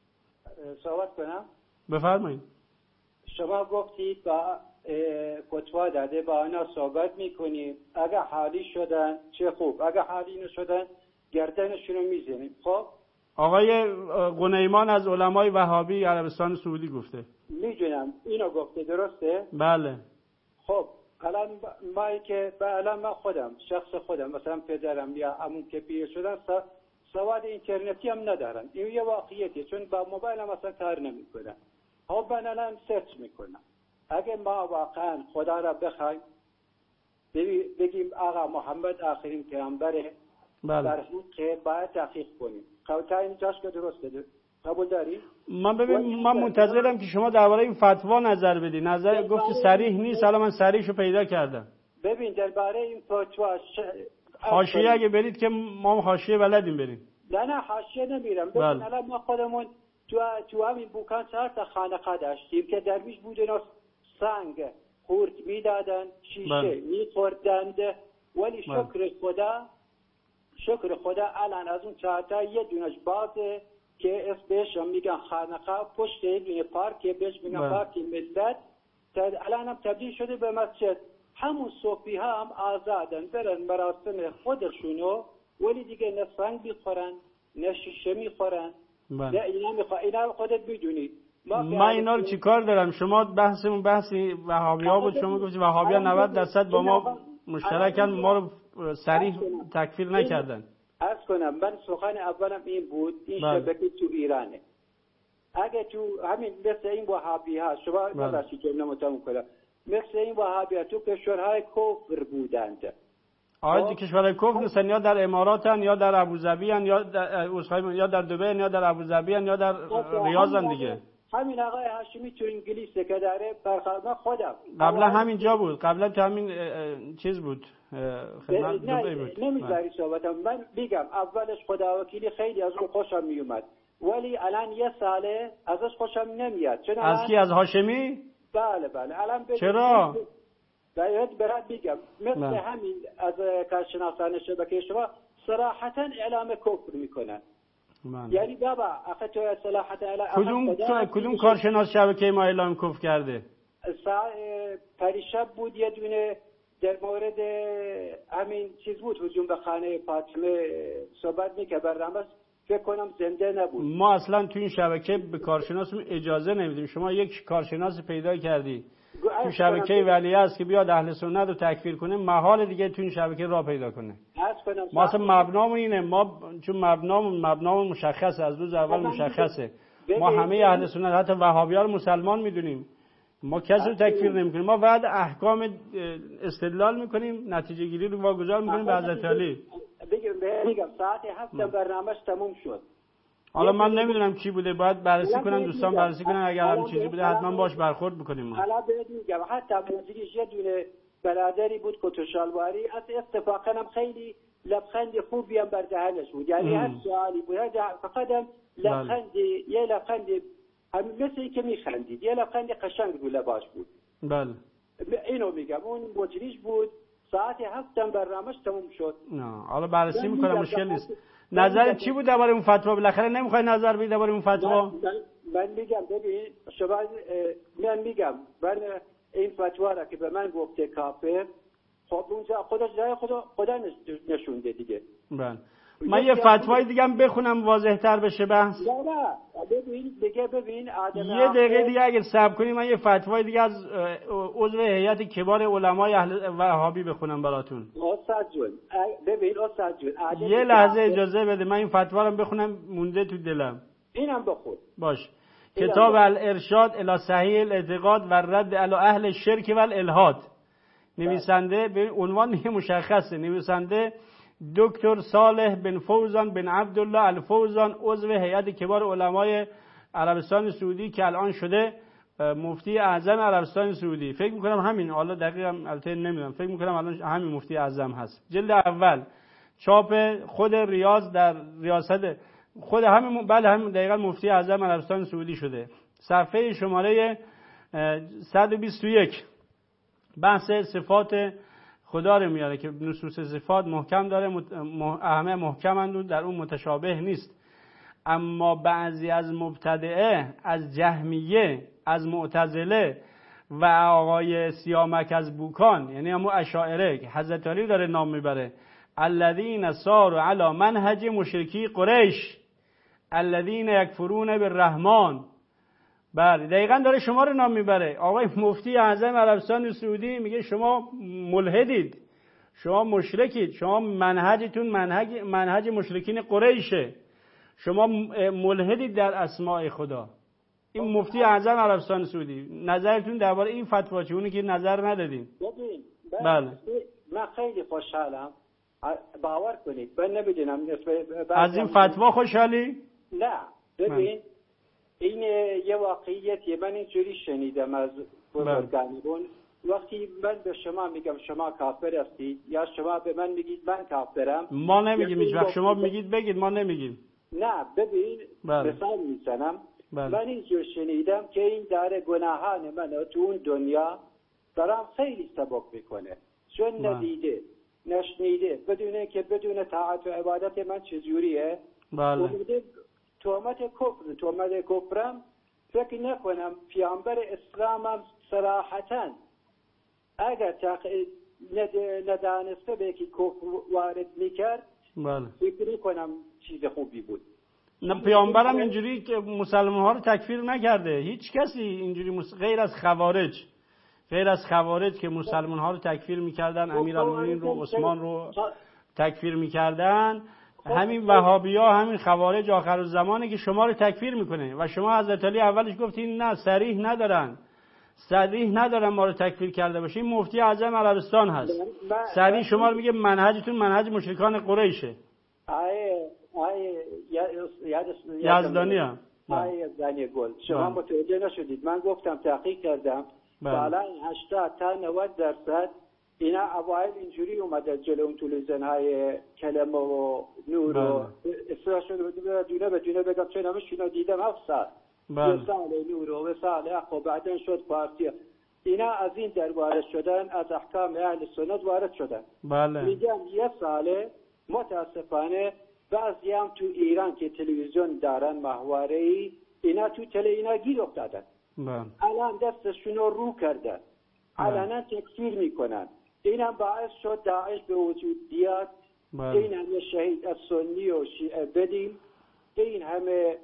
صحبت کنم؟ بفرمایید. شما گفتید با فتوا داده با آنها صحبت میکنیم، اگه حالی شدن چه خوب، اگه حالی نشدن گردنشون رو میزنیم. خب آقای غنیمان از علمای وهابی عربستان سعودی گفته. میدونم اینو گفته، درسته؟ بله. خب الان ما که الان من خودم شخص خودم مثلا پدرم یا عموم که پیر شدن سواد اینترنتی هم ندارن، این یه واقعیتیه، چون با موبایل هم اصلا کار نمیکنن. خب من الان سرچ میکنم، اگه ما واقعا خدا را بخوایم بگیم آقا محمد آخرین پیامبره، بله، در حقیقت باید تحقیق کنیم. تا اینجاش که درسته قبول داری؟ من ببین من منتظرم که شما درباره این فتوا نظر بدی. نظر گفت صریح نیست، حالا من صریحشو پیدا کردم. ببین درباره این فتوا ش... حاشیه اگه برید که ما حاشیه بلدیم بریم. نه نه حاشیه نمیرم. ببین الان ما خودمون تو تو همین بوکان چهار تا خانقاه داشتیم که درویش بودن سنگ خورد میدادن، شیشه میخوردند، ولی شکر خدا شکر خدا الان از اون چهار تا یه دونش بازه که اسمش میگن خانقاه پشت یه دونه پارک بهش میگن پارک ملت. الان هم تبدیل شده به مسجد. همون صوفی ها هم آزادن برن مراسم خودشونو، ولی دیگه نه سنگ میخورن نه شیشه میخورن نه اینا میخورن. اینا خودت میدونی. ما اینا رو چیکار دارم؟ شما بحثمون بحثی وهابی ها بود، شما گفتید وهابی ها نود درصد با ما مشترکن، ما رو صریح تکفیر نکردن. عرض کنم من سخن اولم این بود این شبکه تو ایرانه. اگه تو همین مثل این وهابی ها شما نباشید جمله متهم کنم، مثل این وهابی ها تو کشورهای کفر بودند. آیا کشورهای کفر نیستن؟ یا در اماراتن یا در ابوظبی ان یا در یا در دبی یا در ابوظبی یا در ریاضن دیگه. همین آقای هاشمی تو انگلیسه که داره برخلاف خودم. قبلا همین جا بود، قبلا تو همین چیز بود، خدمت دبی بود. نمیذاری صحبتم. من میگم اولش خداوکیلی خیلی از اون خوشم میومد، ولی الان یه ساله ازش خوشم نمیاد. چون از کی؟ از هاشمی؟ بله بله. الان چرا؟ باید برات میگم مثل بله. همین از کارشناسان شبکه شما صراحتا اعلام کفر میکنن. من. یعنی بابا آخه تو صراحتا اعلام کدوم کدوم کارشناس شبکه ما اعلام کفر کرده؟ پریشب بود یه دونه در مورد همین چیز بود، هجوم به خانه فاطمه صحبت میکرد، برنامه فکر کنم زنده نبود. ما اصلا تو این شبکه به کارشناسمون اجازه نمیدیم. شما یک کارشناس پیدا کردی تو شبکه ولی است که بیاد اهل سنت رو تکفیر کنه، محال دیگه تو این شبکه راه پیدا کنه. ما اصلا مبنامون اینه، ما چون مبنامون مبنامون مشخصه، از روز اول مشخصه. ما همه اهل سنت حتی وهابی‌ها رو مسلمان میدونیم. ما کسی رو تکفیر نمی‌کنیم. ما بعد احکام استدلال می‌کنیم، نتیجه گیری رو واگذار می‌کنیم به حضرت علی. بگم میگم ساعت هفت برنامه‌اش تموم شد. حالا من نمیدونم چی بوده، باید بررسی کنن دوستان، بررسی کنن، اگر هم چیزی بوده حتما باش برخورد بکنیم. ما حالا بهت میگم حتی مدیریش یه دونه برادری بود کتوشالواری، از اتفاقا هم خیلی لبخند خوبی هم بر دهنش بود، یعنی هر سوالی بود فقط هم لبخند یه لبخند همین مثل که میخندید، یه لبخند قشنگ رو لباش بود. بله اینو میگم اون مدیریش بود. ساعت هفتم برنامه‌اش تموم شد. نه حالا بررسی میکنم، مشکل نیست. نظرت چی بود درباره اون فتوا؟ بالاخره نمیخوای نظر بدی درباره اون فتوا؟ من, من میگم ببین شما من میگم من این فتوا را که به من گفته کافر، خب اونجا خودش جای خدا خدا نشونده دیگه. بله من یه فتوای دیگه هم بخونم واضح تر بشه بحث. نه نه ببین دیگه ببین آدم یه دقیقه دیگه اگه صبر کنی من یه فتوای دیگه از عضو هیئت کبار علمای اهل وهابی بخونم براتون. استاد جون ببین استاد جون یه لحظه اجازه بده من این فتوا رو بخونم، مونده تو دلم. اینم بخون. باش. کتاب الارشاد الی صحیح الاعتقاد و رد علی اهل الشرک و الالحاد. نویسنده به عنوان مشخصه، نویسنده دکتر صالح بن فوزان بن عبدالله الفوزان، عضو هیئت کبار علمای عربستان سعودی که الان شده مفتی اعظم عربستان سعودی. فکر میکنم همین، حالا دقیقاً البته نمیدونم، فکر میکنم الان همین مفتی اعظم هست. جلد اول چاپ خود ریاض در ریاست خود همین، بله همین دقیقاً مفتی اعظم عربستان سعودی شده. صفحه شماره صد و بیست و یک بحث صفات خدا رو میاره که نصوص صفات محکم داره، همه محکمند، در اون متشابه نیست. اما بعضی از مبتدعه، از جهمیه، از معتزله و آقای سیامک از بوکان، یعنی همون اشاعره که حضرت علی داره نام میبره، الذین ساروا علی منهج مشرکی قریش الذین یکفرون بالرحمن، بله دقیقاً داره شما رو نام میبره. آقای مفتی اعظم عربستان سعودی میگه شما ملحدید، شما مشرکید، شما منهجتون منهج منهج مشرکین قریشه، شما ملحدید در اسماء خدا. این مفتی اعظم عربستان سعودی. نظرتون درباره این فتوا چیه؟ اونی که نظر ندادین. ببین بله من خیلی خوشحالم، باور کنید من نمیدونم از این فتوا خوشحالی؟ نه ببین من. این یه واقعیتیه، من اینجوری شنیدم از بزرگانمون وقتی من به شما میگم شما کافر هستید یا شما به من میگید من کافرم، ما نمیگیم هیچ وقت. شما میگید بگید، ما نمیگیم. نه ببین بله. مثال میزنم. بله. من اینجور شنیدم که این داره گناهان من تو اون دنیا برام خیلی سبک میکنه، چون بله. ندیده نشنیده بدونه که بدون طاعت و عبادت من چجوریه. بله. تهمت کفر تهمت کفرم فکر نکنم پیامبر اسلامم صراحتاً اگر تق... ند... ندانسته به که کفر وارد میکرد بله. فکر کنم چیز خوبی بود. نه پیامبرم اینجوری که مسلمان ها رو تکفیر نکرده، هیچ کسی اینجوری مس... غیر از خوارج غیر از خوارج که مسلمان ها رو تکفیر میکردن، امیرالمومنین رو، عثمان رو تکفیر میکردن، همین وهابی ها، همین خوارج آخرالزمانه که شما رو تکفیر میکنه. و شما حضرت علی اولش گفتین نه صریح ندارن صریح ندارن ما رو تکفیر کرده باشه. این مفتی اعظم عربستان هست، صریح شما رو میگه منهجتون منهج مشرکان قریشه. آیه آیه یزدانی هم آیه یزدانی گل شما متوجه نشدید. من گفتم تحقیق کردم بالا هشتاد تا نود درصد اینا اوایل اینجوری اومده جلو اون تلویزیون‌های کلمه و نور و اصلاح شده بدونه دونه بدونه بگم چون همش اینا دیدم هفت سال سال نور و سال اخو بعدن شد فارسی. اینا از این در وارد شدن، از احکام اهل سنت وارد شدن. بله. میگم یه ساله متاسفانه بعضی هم تو ایران که تلویزیون دارن محواره‌ای اینا تو تله اینا گیر افتادن. بله. الان دستشون رو رو کردن، الان تکفیر میکنن. این هم باعث شد داعش به وجود بیاد. این همه شهید از سنی و شیعه بدیم، این همه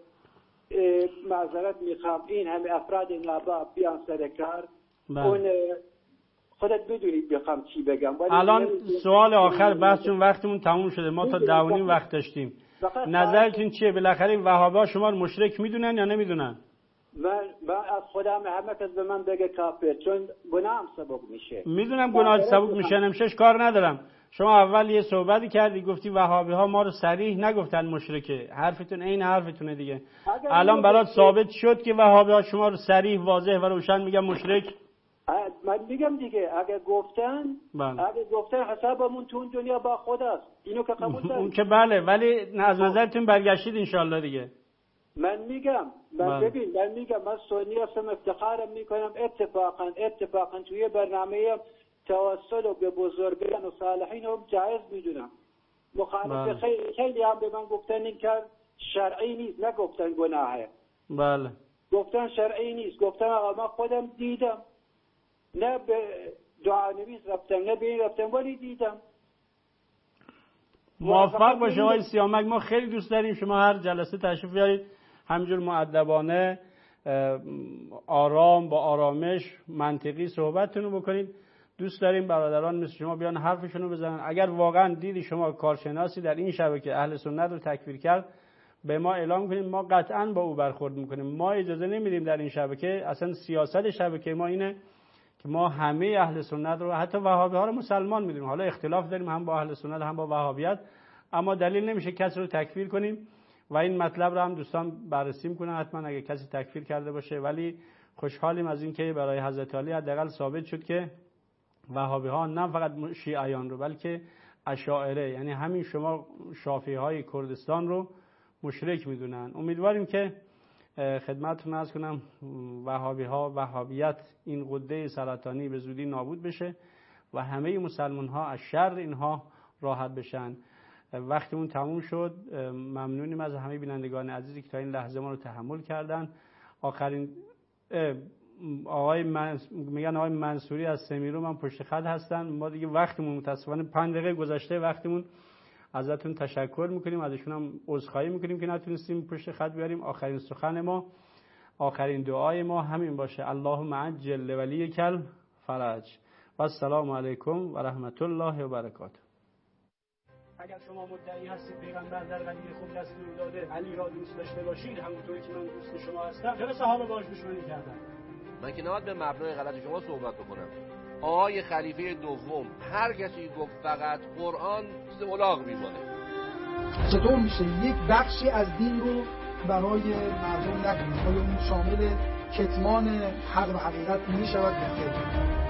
معذرت میخوام این همه افراد ناباب بیان سر کار. اون خودت بدونید بخوام چی بگم. الان سوال آخر بحثون وقتمون تموم شده، ما تا دوونیم وقت داشتیم. نظرتون چیه؟ بالاخره این وهابا شما رو مشرک میدونن یا نمیدونن؟ من من از خودم همه کس به من بگه کافر، چون گناهم سبب میشه. میدونم گناه سبب میشه، نمیشهش کار ندارم. شما اول یه صحبتی کردی گفتی وهابی ها ما رو صریح نگفتن مشرکه، حرفتون عین حرفتونه دیگه. الان برات ثابت شد که وهابی ها شما رو صریح واضح و روشن میگن مشرک؟ من میگم دیگه اگه گفتن بله. اگه گفتن حسابمون تو اون دنیا با خداست، اینو که قبول دارم. اون که بله، ولی از نظرتون برگشتید انشالله دیگه. من میگم من بله. ببین من میگم من سنی هستم، افتخارم میکنم اتفاقا اتفاقا توی برنامه توسل و به بزرگان و صالحین هم جایز میدونم. مخالف بله. خیلی خیلی هم به من گفتن این کار شرعی نیست، نگفتن گناهه. بله. گفتن شرعی نیست، گفتن آقا من خودم دیدم، نه به دعا نویس رفتم نه به این رفتم ولی دیدم. موفق باشه آقای سیامک، ما خیلی دوست داریم شما هر جلسه تشریف بیارید، همینجور مؤدبانه آرام با آرامش منطقی صحبتتون رو بکنید. دوست داریم برادران مثل شما بیان حرفشون رو بزنن. اگر واقعا دیدی شما کارشناسی در این شبکه اهل سنت رو تکفیر کرد به ما اعلام کنید، ما قطعا با او برخورد میکنیم. ما اجازه نمیدیم در این شبکه، اصلا سیاست شبکه ما اینه که ما همه اهل سنت رو حتی وهابی ها رو مسلمان میدونیم. حالا اختلاف داریم هم با اهل سنت هم با وهابیت، اما دلیل نمیشه کسی رو تکفیر کنیم و این مطلب رو هم دوستان بررسی میکنن حتما اگه کسی تکفیر کرده باشه. ولی خوشحالیم از این که برای حضرت علی حداقل ثابت شد که وهابی ها نه فقط شیعیان رو بلکه اشاعره، یعنی همین شما شافعی های کردستان رو مشرک میدونن. امیدواریم که خدمتتون عرض کنم وهابی ها وهابیت این غده سرطانی به زودی نابود بشه و همه مسلمان ها از شر اینها راحت بشن. وقتمون تموم شد. ممنونیم از همه بینندگان عزیزی که تا این لحظه ما رو تحمل کردن. آخرین آقای من... میگن آقای منصوری از سمیرو من پشت خط هستن. ما دیگه وقتمون متاسفانه پنج دقیقه گذشته وقتمون، ازتون تشکر میکنیم، ازشون هم عذرخواهی میکنیم که نتونستیم پشت خط بیاریم. آخرین سخن ما، آخرین دعای ما همین باشه: اللهم عجل ولی کل فرج و السلام علیکم و رحمت الله و برکاته. اگر شما مدعی هستید پیغمبر در قدیم خود دستور داده علی را دوست داشته باشید همونطوری که من دوست شما هستم، چرا صحابه باش دشمنی کردن؟ من که نباید به مبنای غلط شما صحبت بکنم. آقای خلیفه دوم هر کسی گفت فقط قرآن چیز الاغ میمانه. چطور میشه یک بخشی از دین رو برای مردم نکنید؟ آیا اون شامل کتمان حق و حقیقت میشود یا نه؟